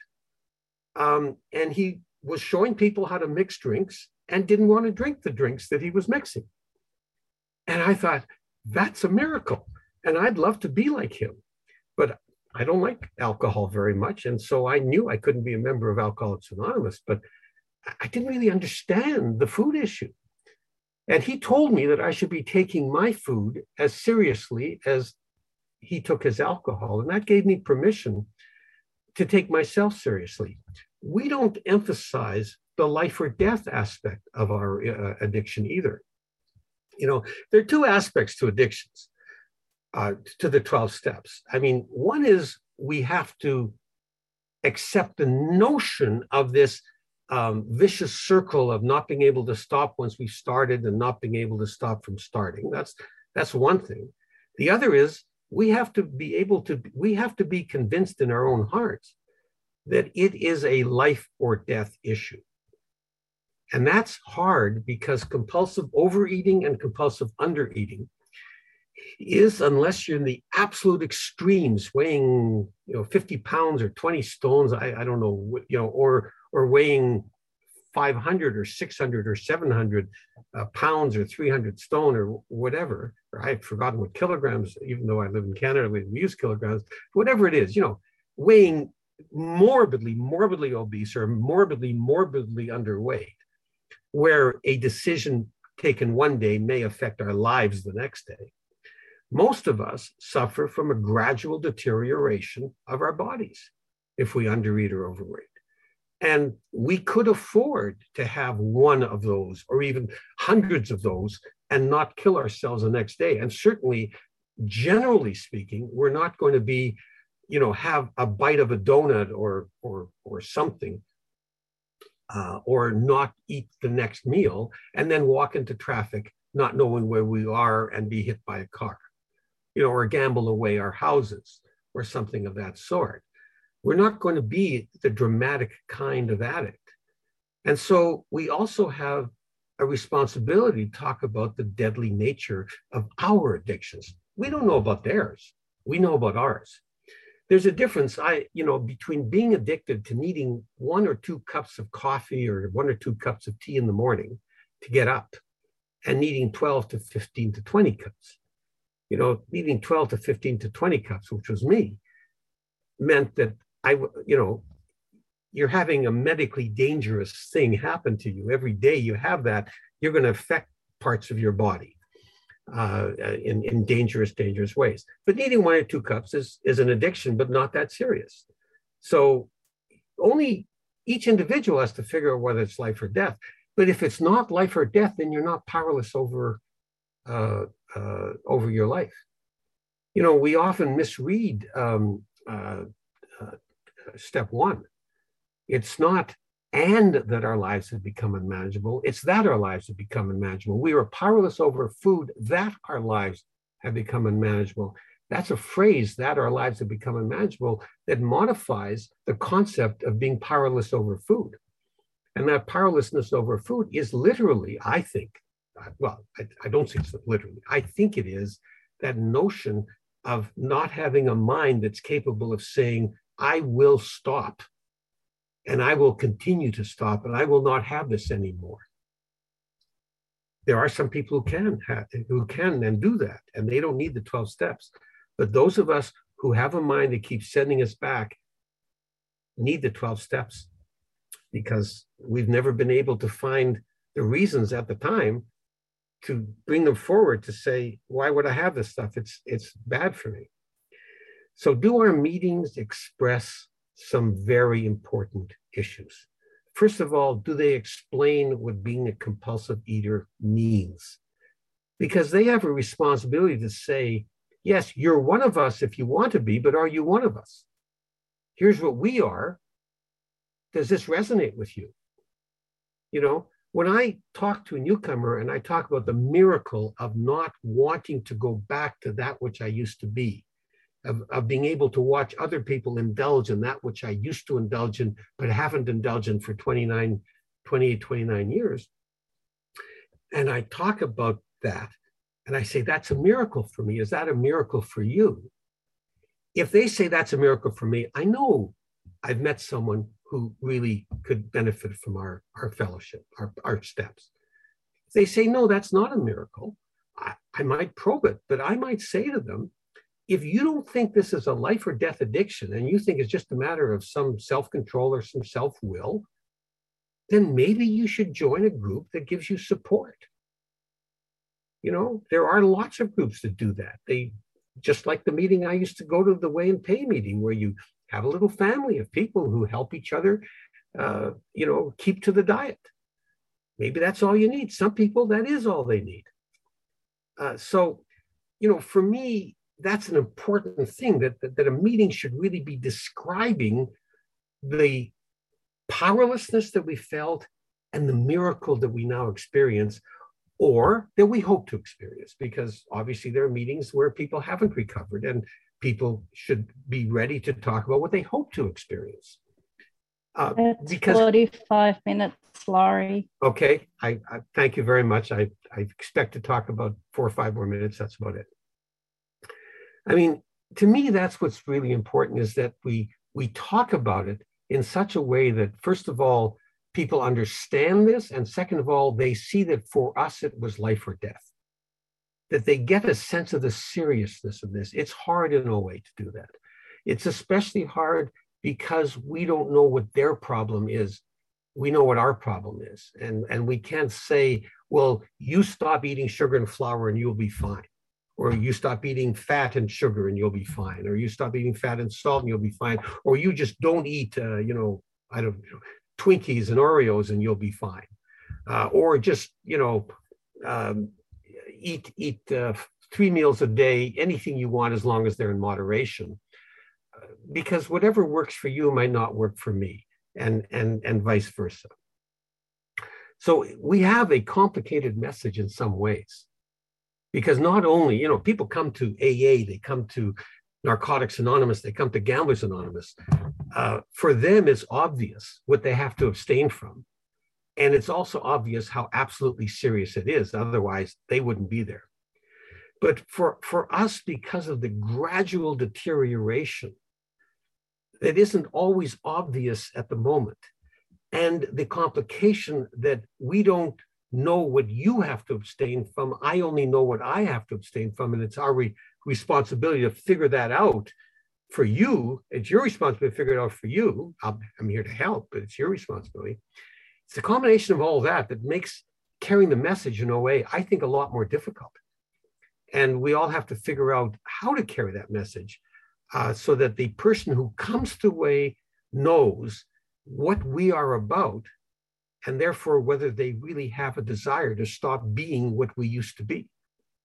And he was showing people how to mix drinks and didn't want to drink the drinks that he was mixing. And I thought, that's a miracle. And I'd love to be like him. But I don't like alcohol very much. And so I knew I couldn't be a member of Alcoholics Anonymous, but I didn't really understand the food issue. And he told me that I should be taking my food as seriously as he took his alcohol. And that gave me permission to take myself seriously. We don't emphasize the life or death aspect of our addiction either. There are two aspects to addictions, to the 12 steps. I mean, one is we have to accept the notion of this vicious circle of not being able to stop once we've started and not being able to stop from starting. That's one thing. The other is we have to be convinced in our own hearts that it is a life or death issue. And that's hard because compulsive overeating and compulsive undereating is, unless you're in the absolute extremes, weighing 50 pounds or 20 stones, I don't know, or weighing 500 or 600 or 700 pounds or 300 stone or whatever. Or I've forgotten what kilograms, even though I live in Canada, we use kilograms, whatever it is, weighing morbidly obese or morbidly underweight, where a decision taken one day may affect our lives the next day. Most of us suffer from a gradual deterioration of our bodies if we undereat or overweight. And we could afford to have one of those or even hundreds of those and not kill ourselves the next day. And certainly, generally speaking, we're not going to be, have a bite of a donut or something, or not eat the next meal and then walk into traffic not knowing where we are and be hit by a car, or gamble away our houses or something of that sort. We're not going to be the dramatic kind of addict. And so we also have a responsibility to talk about the deadly nature of our addictions. We don't know about theirs. We know about ours. There's a difference, between being addicted to needing 1 or 2 cups of coffee or 1 or 2 cups of tea in the morning to get up, and needing 12 to 15 to 20 cups. Needing 12 to 15 to 20 cups, which was me, meant that you're having a medically dangerous thing happen to you. Every day you have that, you're going to affect parts of your body in dangerous ways. But needing 1 or 2 cups is an addiction, but not that serious. So only each individual has to figure out whether it's life or death. But if it's not life or death, then you're not powerless over your life. You know, we often misread step one. It's not and that our lives have become unmanageable. It's that our lives have become unmanageable. We are powerless over food, that our lives have become unmanageable. That's a phrase, that our lives have become unmanageable, that modifies the concept of being powerless over food. And that powerlessness over food is literally, I think, well, I don't think it's literally, I think it is that notion of not having a mind that's capable of saying, I will stop and I will continue to stop and I will not have this anymore. There are some people who can and do that, and they don't need the 12 steps. But those of us who have a mind that keeps sending us back need the 12 steps, because we've never been able to find the reasons at the time to bring them forward to say, why would I have this stuff? It's bad for me. So do our meetings express some very important issues? First of all, do they explain what being a compulsive eater means? Because they have a responsibility to say, yes, you're one of us if you want to be, but are you one of us? Here's what we are. Does this resonate with you? You know, when I talk to a newcomer and I talk about the miracle of not wanting to go back to that which I used to be, of being able to watch other people indulge in that which I used to indulge in, but haven't indulged in for 29 years. And I talk about that and I say, that's a miracle for me. Is that a miracle for you? If they say that's a miracle for me, I know I've met someone who really could benefit from our fellowship, our steps. If they say, no, that's not a miracle, I might probe it, but I might say to them, if you don't think this is a life or death addiction and you think it's just a matter of some self-control or some self-will, then maybe you should join a group that gives you support. You know, there are lots of groups that do that. They, just like the meeting I used to go to, the Weigh and Pay meeting, where you have a little family of people who help each other, you know, keep to the diet. Maybe that's all you need. Some people, that is all they need. So, you know, for me, that's an important thing, that a meeting should really be describing the powerlessness that we felt and the miracle that we now experience, or that we hope to experience, because obviously there are meetings where people haven't recovered and people should be ready to talk about what they hope to experience. Because 45 minutes, Laurie. Okay, I thank you very much. I expect to talk about 4 or 5 more minutes. That's about it. I mean, to me, that's what's really important, is that we talk about it in such a way that, first of all, people understand this, and second of all, they see that for us it was life or death, that they get a sense of the seriousness of this. It's hard in OA to do that. It's especially hard because we don't know what their problem is. We know what our problem is, and we can't say, well, you stop eating sugar and flour and you'll be fine. Or you stop eating fat and sugar and you'll be fine. Or you stop eating fat and salt and you'll be fine. Or you just don't eat, you know, I don't know, Twinkies and Oreos and you'll be fine. Or just, you know, eat 3 meals a day, anything you want, as long as they're in moderation. Because whatever works for you might not work for me, and vice versa. So we have a complicated message in some ways. Because not only, you know, people come to AA, they come to Narcotics Anonymous, they come to Gamblers Anonymous. For them, it's obvious what they have to abstain from. And it's also obvious how absolutely serious it is. Otherwise, they wouldn't be there. But for us, because of the gradual deterioration that isn't always obvious at the moment, and the complication that we don't know what you have to abstain from, I only know what I have to abstain from, and it's our responsibility to figure that out for you. It's your responsibility to figure it out for you. I'm here to help, but it's your responsibility. It's a combination of all that makes carrying the message in OA, I think, a lot more difficult. And we all have to figure out how to carry that message so that the person who comes to OA knows what we are about and therefore whether they really have a desire to stop being what we used to be,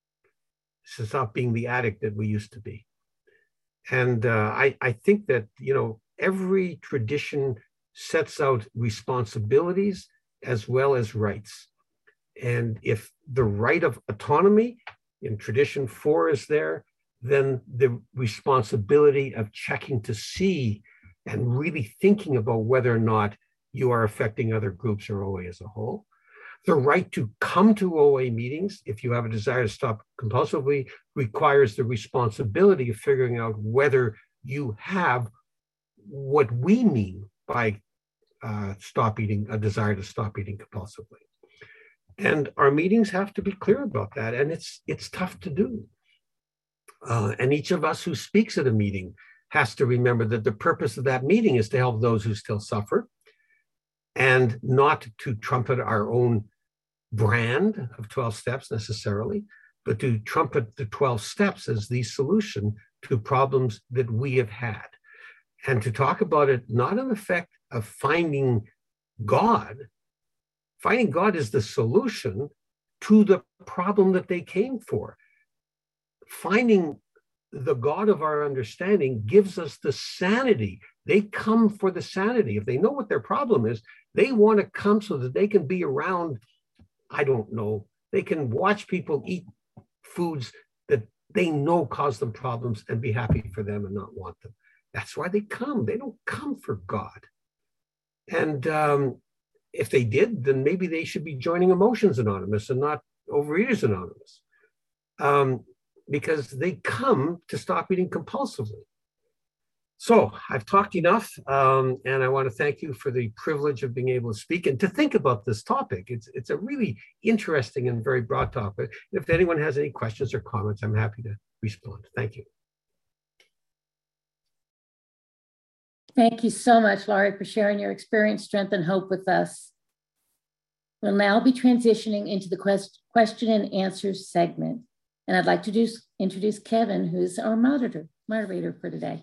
to stop being the addict that we used to be. And I think that, every tradition sets out responsibilities as well as rights. And if the right of autonomy in tradition 4 is there, then the responsibility of checking to see and really thinking about whether or not you are affecting other groups or OA as a whole. The right to come to OA meetings, if you have a desire to stop compulsively, requires the responsibility of figuring out whether you have what we mean by a desire to stop eating compulsively. And our meetings have to be clear about that, and it's tough to do. And each of us who speaks at a meeting has to remember that the purpose of that meeting is to help those who still suffer, and not to trumpet our own brand of 12 steps necessarily, but to trumpet the 12 steps as the solution to problems that we have had. And to talk about it not in the fact of finding God. Finding God is the solution to the problem that they came for. Finding the God of our understanding gives us the sanity. They come for the sanity. If they know what their problem is, they want to come so that they can be around, I don't know, they can watch people eat foods that they know cause them problems and be happy for them and not want them. That's why they come. They don't come for God. And if they did, then maybe they should be joining Emotions Anonymous and not Overeaters Anonymous. Because they come to stop eating compulsively. So I've talked enough, and I want to thank you for the privilege of being able to speak and to think about this topic. It's a really interesting and very broad topic. If anyone has any questions or comments, I'm happy to respond. Thank you. Thank you so much, Laurie, for sharing your experience, strength, and hope with us. We'll now be transitioning into the question and answers segment. And I'd like to introduce Kevin, who's our moderator for today.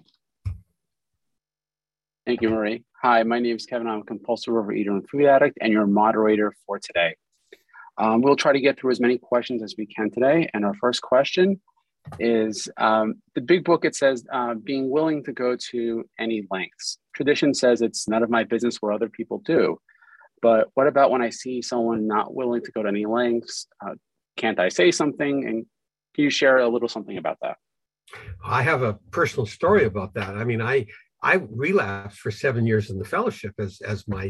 Thank you, Marie. Hi, my name is Kevin. I'm a compulsive overeater and food addict, and your moderator for today. We'll try to get through as many questions as we can today. And our first question is, the big book, it says, being willing to go to any lengths. Tradition says it's none of my business what other people do. But what about when I see someone not willing to go to any lengths? Can't I say something? And can you share a little something about that? I have a personal story about that. I mean, I relapsed for 7 years in the fellowship as my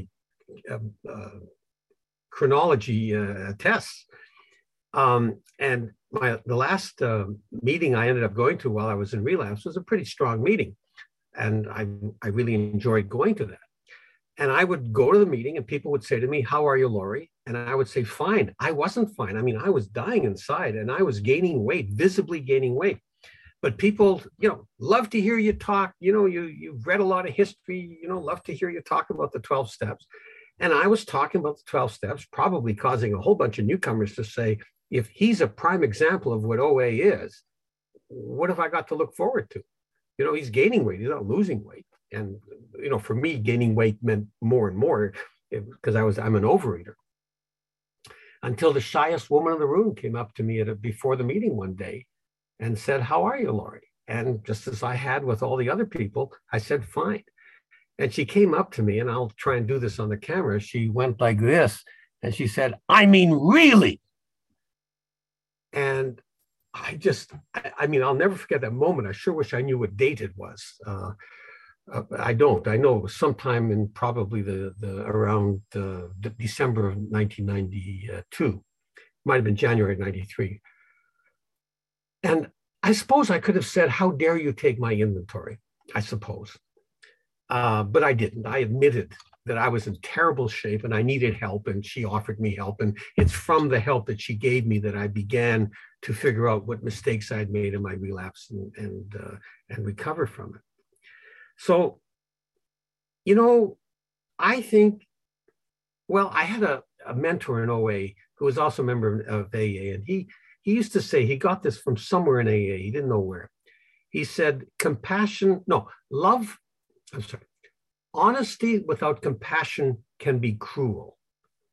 chronology attests. And the last meeting I ended up going to while I was in relapse was a pretty strong meeting. And I really enjoyed going to that. And I would go to the meeting and people would say to me, "How are you, Laurie?" And I would say, "Fine." I wasn't fine. I mean, I was dying inside and I was gaining weight, visibly gaining weight. But people, love to hear you talk. You've read a lot of history, love to hear you talk about the 12 steps. And I was talking about the 12 steps, probably causing a whole bunch of newcomers to say, if he's a prime example of what OA is, what have I got to look forward to? He's gaining weight, he's not losing weight. And, for me, gaining weight meant more and more because I'm an overeater. Until the shyest woman in the room came up to me before the meeting one day and said, "How are you, Laurie?" And just as I had with all the other people, I said, "Fine." And she came up to me, and I'll try and do this on the camera. She went like this, and she said, "I mean, really?" And I'll never forget that moment. I sure wish I knew what date it was. I don't. I know it was sometime in probably around December of 1992. Might have been January of 93. And I suppose I could have said, "How dare you take my inventory?" I suppose. But I didn't. I admitted that I was in terrible shape and I needed help, and she offered me help. And it's from the help that she gave me that I began to figure out what mistakes I'd made in my relapse and recover from it. So, I think, I had a mentor in OA who was also a member of AA, and he used to say, he got this from somewhere in AA, he didn't know where. He said, honesty without compassion can be cruel.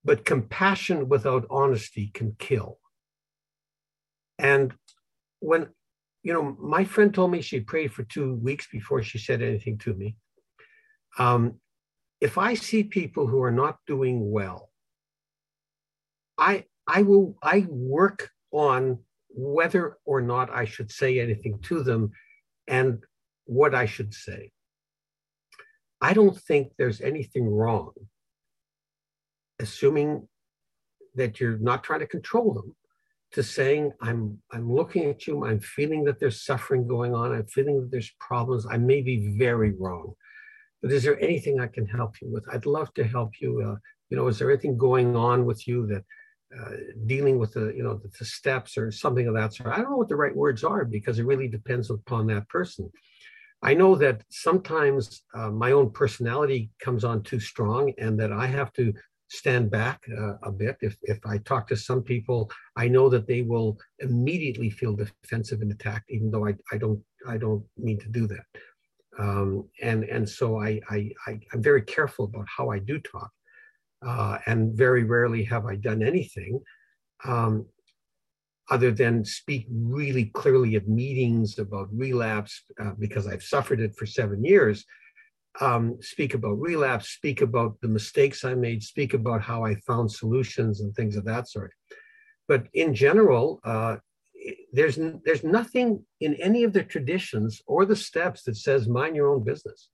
but compassion without honesty can kill. And when, my friend told me she prayed for 2 weeks before she said anything to me. If I see people who are not doing well, I work on whether or not I should say anything to them and what I should say. I don't think there's anything wrong, assuming that you're not trying to control them, to saying, I'm looking at you, I'm feeling that there's suffering going on, I'm feeling that there's problems, I may be very wrong, but is there anything I can help you with? I'd love to help you. Is there anything going on with you that dealing with the steps or something of that sort? I don't know what the right words are because it really depends upon that person. I know that sometimes my own personality comes on too strong and that I have to stand back a bit. If I talk to some people, I know that they will immediately feel defensive and attacked, even though I don't mean to do that. And so I'm very careful about how I do talk. And very rarely have I done anything other than speak really clearly at meetings about relapse, because I've suffered it for 7 years. Speak about relapse, speak about the mistakes I made, speak about how I found solutions and things of that sort. But in general, there's nothing in any of the traditions or the steps that says mind your own business.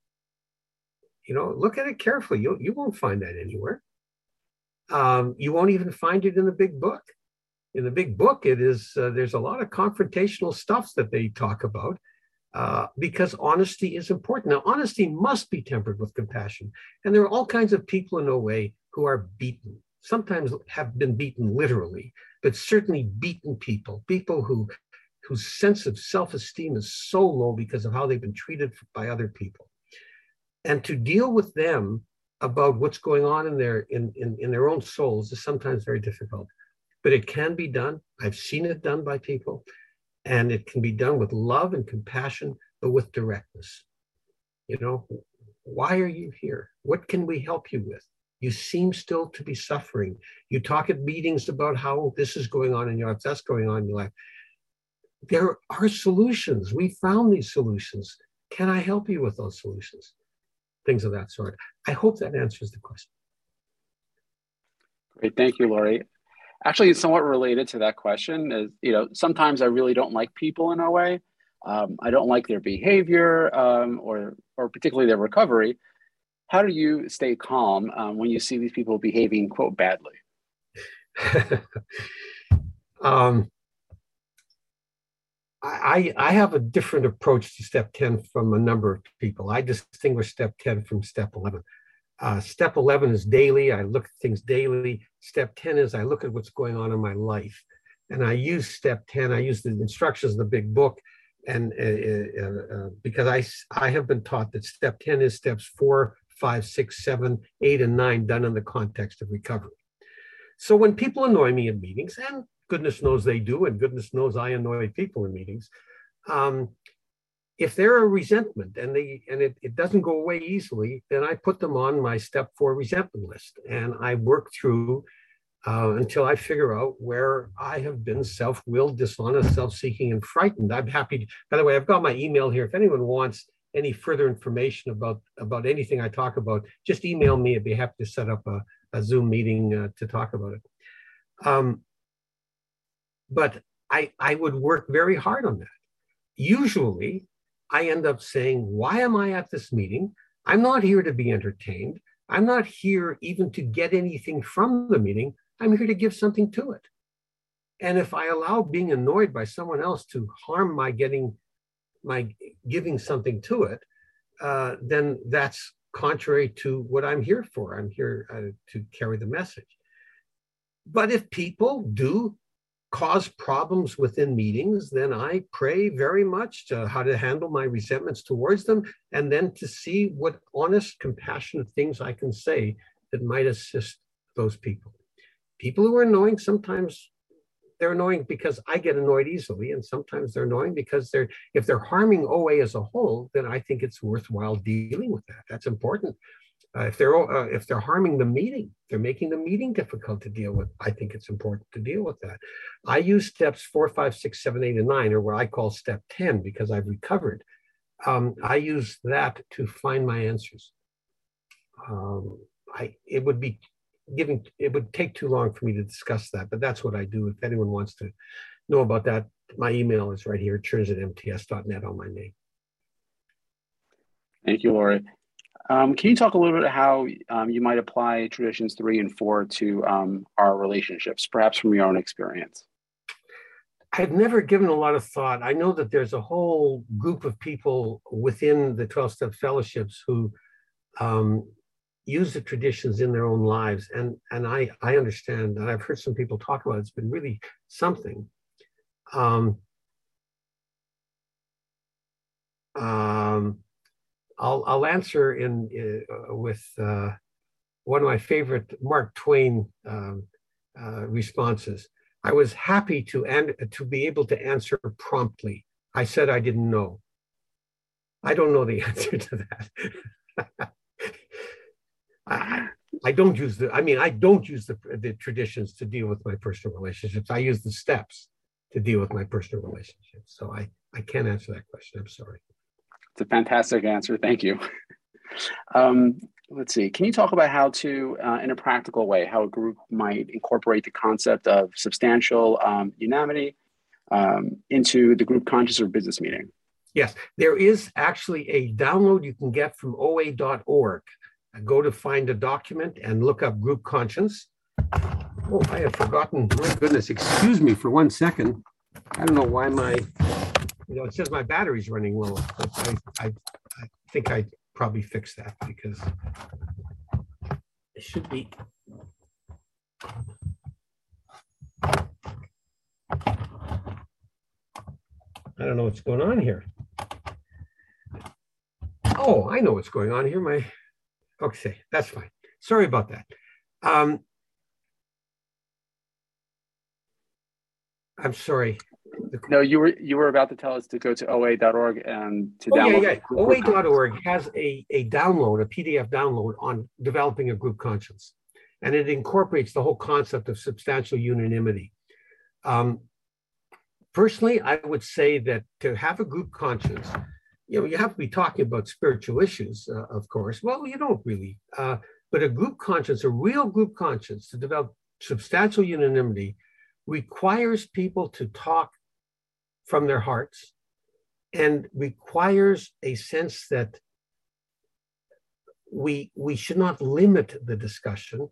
Look at it carefully. You won't find that anywhere. You won't even find it in the big book. In the big book, it is there's a lot of confrontational stuff that they talk about because honesty is important. Now, honesty must be tempered with compassion. And there are all kinds of people in OA who are beaten, sometimes have been beaten literally, but certainly beaten people whose sense of self-esteem is so low because of how they've been treated by other people. And to deal with them about what's going on in their own souls is sometimes very difficult. But it can be done. I've seen it done by people. And it can be done with love and compassion, but with directness. Why are you here? What can we help you with? You seem still to be suffering. You talk at meetings about how this is going on in your life, that's going on in your life. There are solutions. We found these solutions. Can I help you with those solutions? Things of that sort. I hope that answers the question. Great, thank you, Laurie. Actually, it's somewhat related to that question. Is sometimes I really don't like people in OA. I don't like their behavior or particularly their recovery. How do you stay calm when you see these people behaving, quote, badly? I have a different approach to step 10 from a number of people. I distinguish step 10 from step 11. Step 11 is daily. I look at things daily. Step 10 is I look at what's going on in my life. And I use step 10, I use the instructions of the big book. And because I have been taught that step 10 is steps 4, 5, 6, 7, 8, and 9 done in the context of recovery. So when people annoy me in meetings, and goodness knows they do, and goodness knows I annoy people in meetings, if they're a resentment and it doesn't go away easily, then I put them on my step 4 resentment list. And I work through until I figure out where I have been self-willed, dishonest, self-seeking, and frightened. I'm happy to, by the way, I've got my email here. If anyone wants any further information about anything I talk about, just email me. I'd be happy to set up a Zoom meeting to talk about it. But I would work very hard on that. Usually, I end up saying, why am I at this meeting? I'm not here to be entertained. I'm not here even to get anything from the meeting. I'm here to give something to it. And if I allow being annoyed by someone else to harm my giving something to it, then that's contrary to what I'm here for. I'm here to carry the message. But if people do cause problems within meetings, then I pray very much to how to handle my resentments towards them, and then to see what honest, compassionate things I can say that might assist those people. People who are annoying, sometimes they're annoying because I get annoyed easily, and sometimes they're annoying because if they're harming OA as a whole, then I think it's worthwhile dealing with that. That's important. If they're harming the meeting, they're making the meeting difficult to deal with, I think it's important to deal with that. I use steps 4, 5, 6, 7, 8, and 9, or what I call step 10, because I've recovered. I use that to find my answers. It would take too long for me to discuss that, but that's what I do. If anyone wants to know about that, my email is right here, churns@mts.net on my name. Thank you, Laurie. Can you talk a little bit how you might apply traditions 3 and 4 to our relationships, perhaps from your own experience? I've never given a lot of thought. I know that there's a whole group of people within the 12-step fellowships who use the traditions in their own lives. And I understand, and I've heard some people talk about it. It's been really something. I'll answer with one of my favorite Mark Twain responses. I was happy to be able to answer promptly. I said I didn't know. I don't know the answer to that. I don't use the traditions to deal with my personal relationships. I use the steps to deal with my personal relationships. So I can't answer that question. I'm sorry. It's a fantastic answer. Thank you. Let's see. Can you talk about how to, in a practical way, how a group might incorporate the concept of substantial unanimity into the group conscious or business meeting? Yes, there is actually a download you can get from oa.org. Go to find a document and look up group conscience. Oh, I have forgotten. My goodness, excuse me for 1 second. I don't know why it says my battery's running low. But I think I probably fixed that because it should be. I don't know what's going on here. Oh, I know what's going on here. Okay, that's fine. Sorry about that. I'm sorry. No, you were about to tell us to go to oa.org and to download. Yeah. OA.org has a download, a PDF download on developing a group conscience. And it incorporates the whole concept of substantial unanimity. Personally, I would say that to have a group conscience, you have to be talking about spiritual issues, of course. Well, you don't really. But a group conscience, a real group conscience to develop substantial unanimity requires people to talk from their hearts and requires a sense that we should not limit the discussion,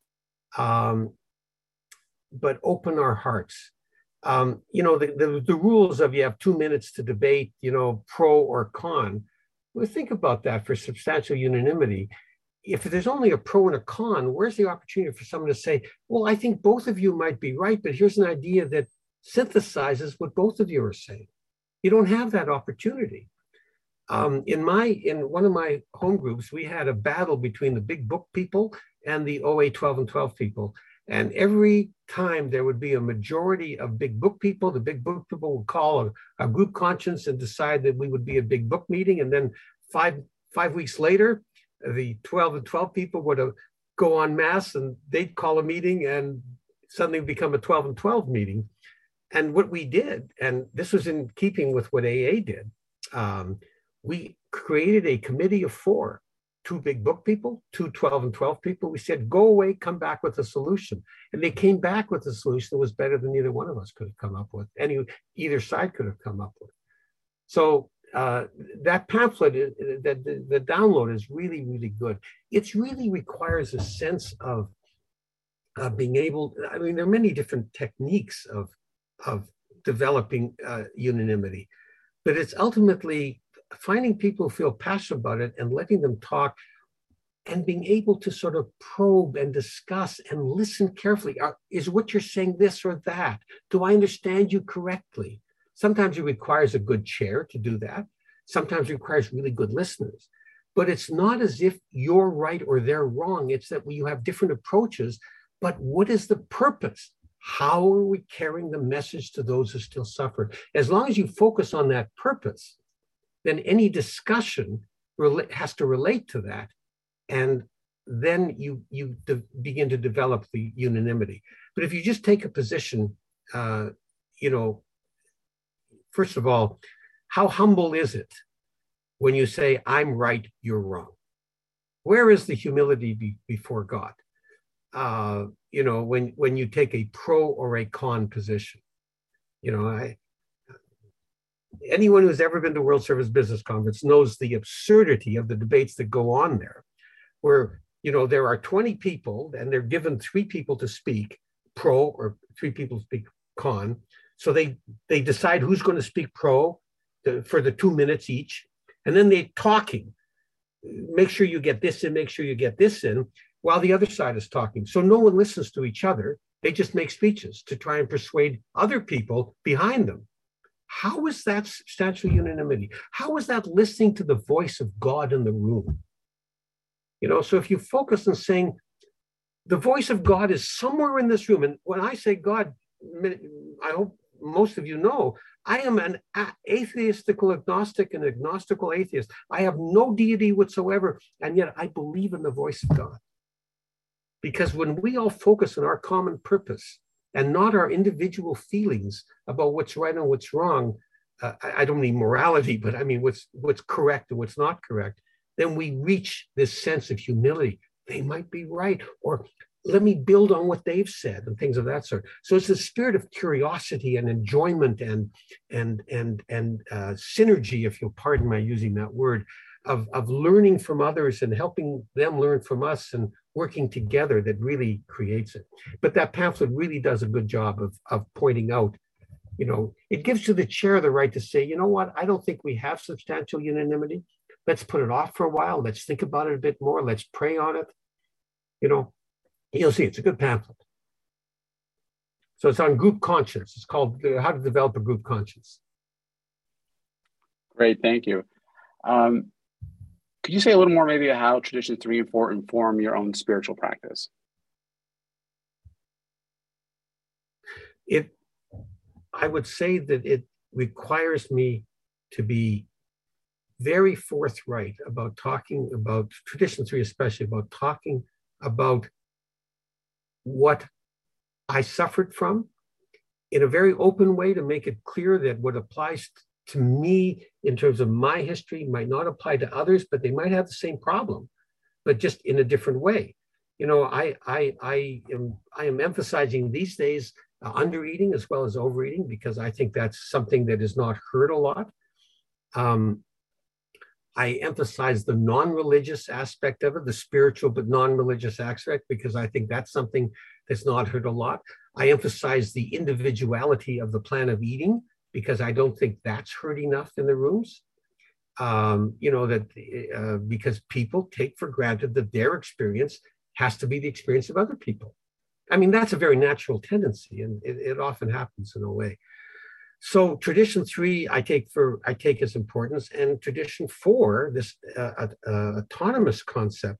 but open our hearts. The rules of you have 2 minutes to debate, pro or con. Well, think about that for substantial unanimity. If there's only a pro and a con, where's the opportunity for someone to say, well, I think both of you might be right, but here's an idea that synthesizes what both of you are saying. You don't have that opportunity. In one of my home groups, we had a battle between the big book people and the OA 12 and 12 people. And every time there would be a majority of big book people, the big book people would call a group conscience and decide that we would be a big book meeting. And then five weeks later, the 12 and 12 people would go en masse and they'd call a meeting and suddenly become a 12 and 12 meeting. And what we did, and this was in keeping with what AA did, we created a committee of 4, 2 big book people, 2 12 and 12 people. We said, go away, come back with a solution. And they came back with a solution that was better than either one of us could have come up with. Either side could have come up with. So that pamphlet, the download is really, really good. It really requires a sense of being able, there are many different techniques of developing unanimity, but it's ultimately finding people who feel passionate about it and letting them talk and being able to sort of probe and discuss and listen carefully. Is what you're saying this or that? Do I understand you correctly? Sometimes it requires a good chair to do that. Sometimes it requires really good listeners. But it's not as if you're right or they're wrong. It's that you have different approaches, but what is the purpose? How are we carrying the message to those who still suffer? As long as you focus on that purpose, then any discussion has to relate to that. And then you begin to develop the unanimity. But if you just take a position, you know, first of all, how humble is it when you say, I'm right, you're wrong? Where is the humility before God? You know, when you take a pro or a con position. You know, anyone who's ever been to World Service Business Conference knows the absurdity of the debates that go on there, where, you know, there are 20 people and they're given 3 people to speak pro or 3 people to speak con. So they decide who's going to speak pro for the 2 minutes each. And then they're talking. Make sure you get this in, make sure you get this in, while the other side is talking. So no one listens to each other. They just make speeches to try and persuade other people behind them. How is that substantial unanimity? How is that listening to the voice of God in the room? You know, so if you focus on saying, the voice of God is somewhere in this room. And when I say God, I hope most of you know, I am an atheistical agnostic and agnostical atheist. I have no deity whatsoever, and yet I believe in the voice of God. Because when we all focus on our common purpose and not our individual feelings about what's right and what's wrong, I don't mean morality, but I mean what's correct and what's not correct, then we reach this sense of humility. They might be right, or let me build on what they've said and things of that sort. So it's a spirit of curiosity and enjoyment and synergy, if you'll pardon my using that word, of learning from others and helping them learn from us and working together that really creates it. But that pamphlet really does a good job of pointing out, you know, it gives to the chair the right to say, you know what, I don't think we have substantial unanimity. Let's put it off for a while. Let's think about it a bit more. Let's pray on it. You know, you'll see it's a good pamphlet. So it's on group conscience. It's called How to Develop a Group Conscience. Great, thank you. Could you say a little more maybe how traditions 3 and 4 inform your own spiritual practice? I would say that it requires me to be very forthright about talking about tradition 3, especially about talking about what I suffered from in a very open way, to make it clear that what applies to me in terms of my history might not apply to others, but they might have the same problem, but just in a different way. You know, I am emphasizing these days under eating as well as overeating, because I think that's something that is not heard a lot. I emphasize the non-religious aspect of it, the spiritual but non-religious aspect, because I think that's something that's not heard a lot. I emphasize the individuality of the plan of eating, because I don't think that's heard enough in the rooms. You know, that because people take for granted that their experience has to be the experience of other people. I mean, that's a very natural tendency, and it often happens in a way. So tradition 3, I take as importance, and tradition 4, this autonomous concept,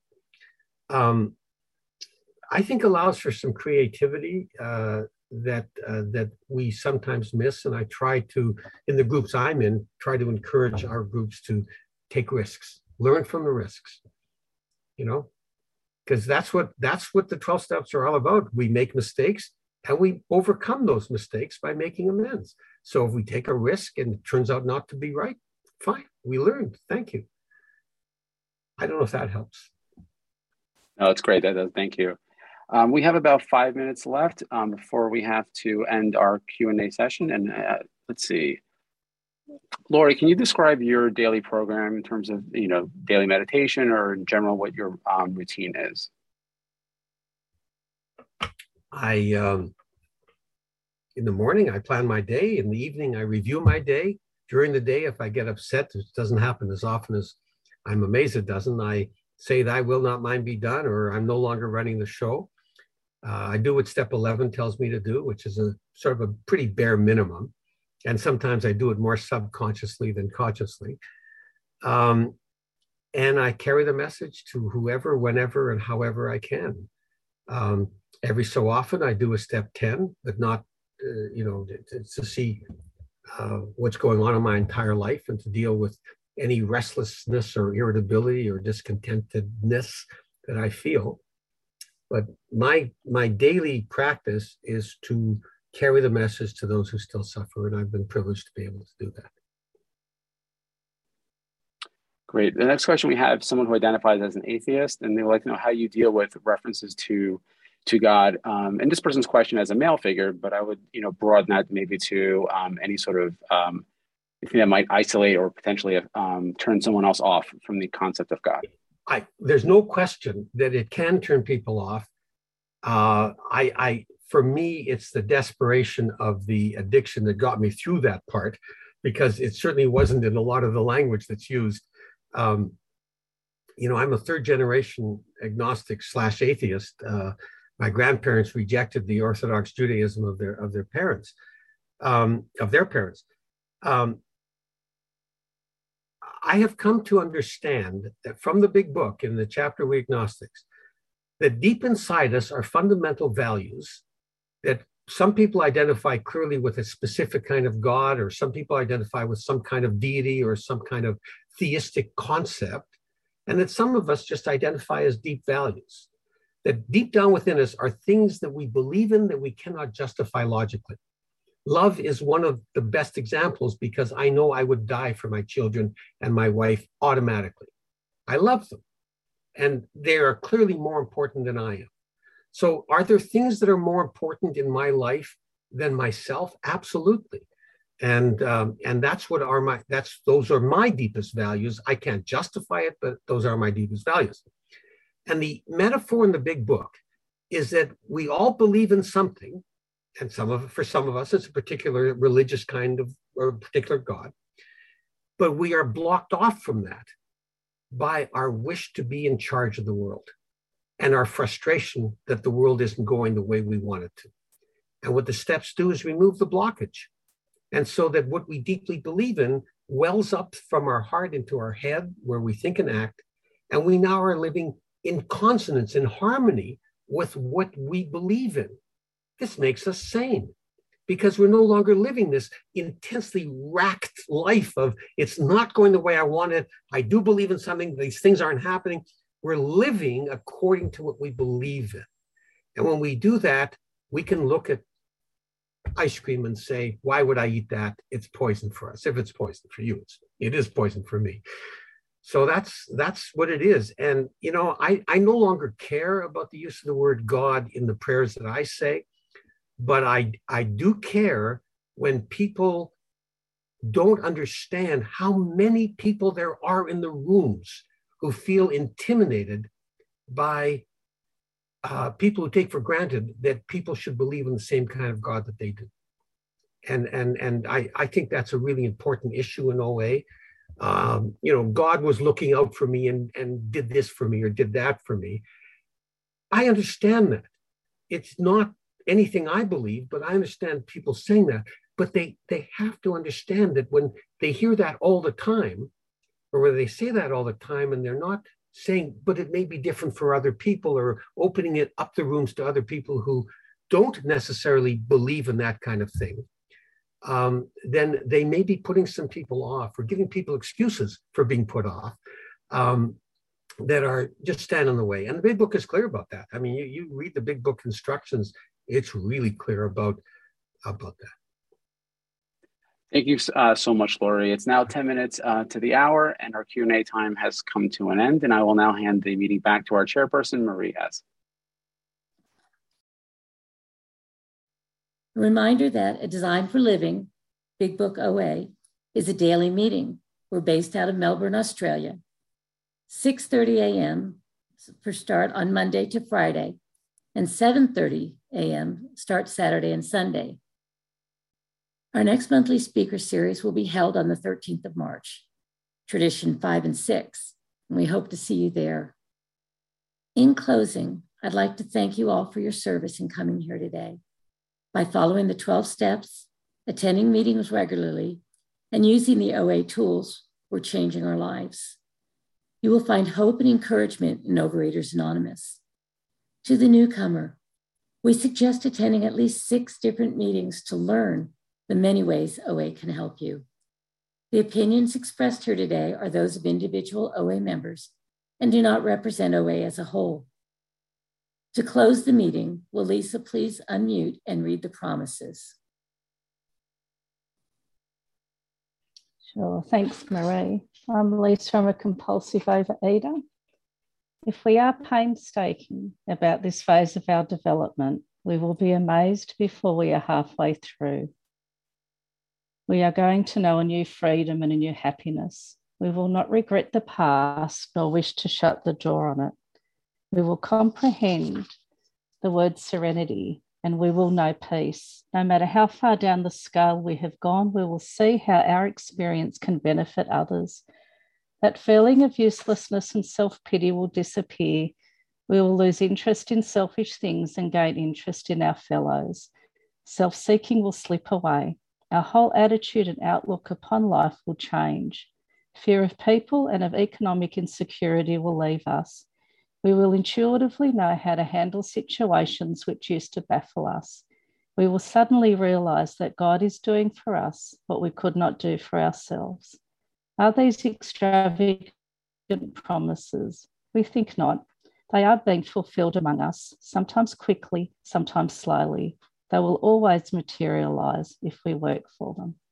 I think allows for some creativity that we sometimes miss. And I try to, in the groups I'm in, try to encourage our groups to take risks, learn from the risks, you know, because that's what the 12 steps are all about. We make mistakes and we overcome those mistakes by making amends. So if we take a risk and it turns out not to be right, fine, we learned, thank you. I don't know if that helps. No, it's great, that does, thank you. We have about 5 minutes left before we have to end our Q&A session. And let's see, Lori, can you describe your daily program in terms of, you know, daily meditation, or in general what your routine is? In the morning, I plan my day. In the evening, I review my day. During the day, if I get upset, it doesn't happen as often as I'm amazed it doesn't, I say, "Thy will not mine be done," or I'm no longer running the show. I do what step 11 tells me to do, which is a sort of a pretty bare minimum. And sometimes I do it more subconsciously than consciously. And I carry the message to whoever, whenever, and however I can. Every so often I do a step 10, but not, you know, to see what's going on in my entire life and to deal with any restlessness or irritability or discontentedness that I feel. But my daily practice is to carry the message to those who still suffer, and I've been privileged to be able to do that. Great. The next question we have someone who identifies as an atheist, and they would like to know how you deal with references to God. And this person's question as a male figure, but I would broaden that maybe to any sort of thing that might isolate or potentially turn someone else off from the concept of God. There's no question that it can turn people off. For me, it's the desperation of the addiction that got me through that part, because it certainly wasn't in a lot of the language that's used. I'm a third generation agnostic / atheist. My grandparents rejected the Orthodox Judaism of their parents. I have come to understand that from the big book in the chapter We Agnostics, that deep inside us are fundamental values that some people identify clearly with a specific kind of God, or some people identify with some kind of deity or some kind of theistic concept, and that some of us just identify as deep values. That deep down within us are things that we believe in that we cannot justify logically. Love is one of the best examples, because I know I would die for my children and my wife automatically. I love them, and they are clearly more important than I am. So are there things that are more important in my life than myself? Absolutely. And that's those are my deepest values. I can't justify it, but those are my deepest values. And the metaphor in the big book is that we all believe in something, and for some of us, it's a particular religious kind of, or a particular God, but we are blocked off from that by our wish to be in charge of the world and our frustration that the world isn't going the way we want it to. And what the steps do is remove the blockage. And so that what we deeply believe in wells up from our heart into our head, where we think and act, and we now are living in consonance, in harmony with what we believe in. This makes us sane, because we're no longer living this intensely racked life of it's not going the way I want it. I do believe in something. These things aren't happening. We're living according to what we believe in. And when we do that, we can look at ice cream and say, why would I eat that? It's poison for us. If it's poison for you, it is poison for me. So that's what it is. And, I no longer care about the use of the word God in the prayers that I say, but I do care when people don't understand how many people there are in the rooms who feel intimidated by people who take for granted that people should believe in the same kind of God that they do. And I think that's a really important issue in OA. God was looking out for me and did this for me or did that for me. I understand that. It's not anything I believe, but I understand people saying that. But they have to understand that when they hear that all the time, or when they say that all the time, and they're not saying, but it may be different for other people, or opening it up the rooms to other people who don't necessarily believe in that kind of thing, then they may be putting some people off, or giving people excuses for being put off, that are just stand in the way. And the big book is clear about that. I mean, you read the big book instructions, it's really clear about that. Thank you so much, Laurie. It's now 10 minutes to the hour, and our Q&A time has come to an end, and I will now hand the meeting back to our chairperson, Marie Hess. A reminder that A Design for Living, Big Book OA, is a daily meeting. We're based out of Melbourne, Australia. 6:30 a.m. for start on Monday to Friday, and 7:30 a.m. start Saturday and Sunday. Our next monthly speaker series will be held on the 13th of March, Tradition 5 and 6, and we hope to see you there. In closing, I'd like to thank you all for your service in coming here today. By following the 12 steps, attending meetings regularly, and using the OA tools, we're changing our lives. You will find hope and encouragement in Overeaters Anonymous. To the newcomer, we suggest attending at least 6 different meetings to learn the many ways OA can help you. The opinions expressed here today are those of individual OA members and do not represent OA as a whole. To close the meeting, will Lisa please unmute and read the promises? Sure, thanks, Marie. I'm Lisa, from a compulsive overeater. If we are painstaking about this phase of our development, we will be amazed before we are halfway through. We are going to know a new freedom and a new happiness. We will not regret the past nor wish to shut the door on it. We will comprehend the word serenity and we will know peace. No matter how far down the scale we have gone, we will see how our experience can benefit others. That feeling of uselessness and self-pity will disappear. We will lose interest in selfish things and gain interest in our fellows. Self-seeking will slip away. Our whole attitude and outlook upon life will change. Fear of people and of economic insecurity will leave us. We will intuitively know how to handle situations which used to baffle us. We will suddenly realize that God is doing for us what we could not do for ourselves. Are these extravagant promises? We think not. They are being fulfilled among us, sometimes quickly, sometimes slowly. They will always materialize if we work for them.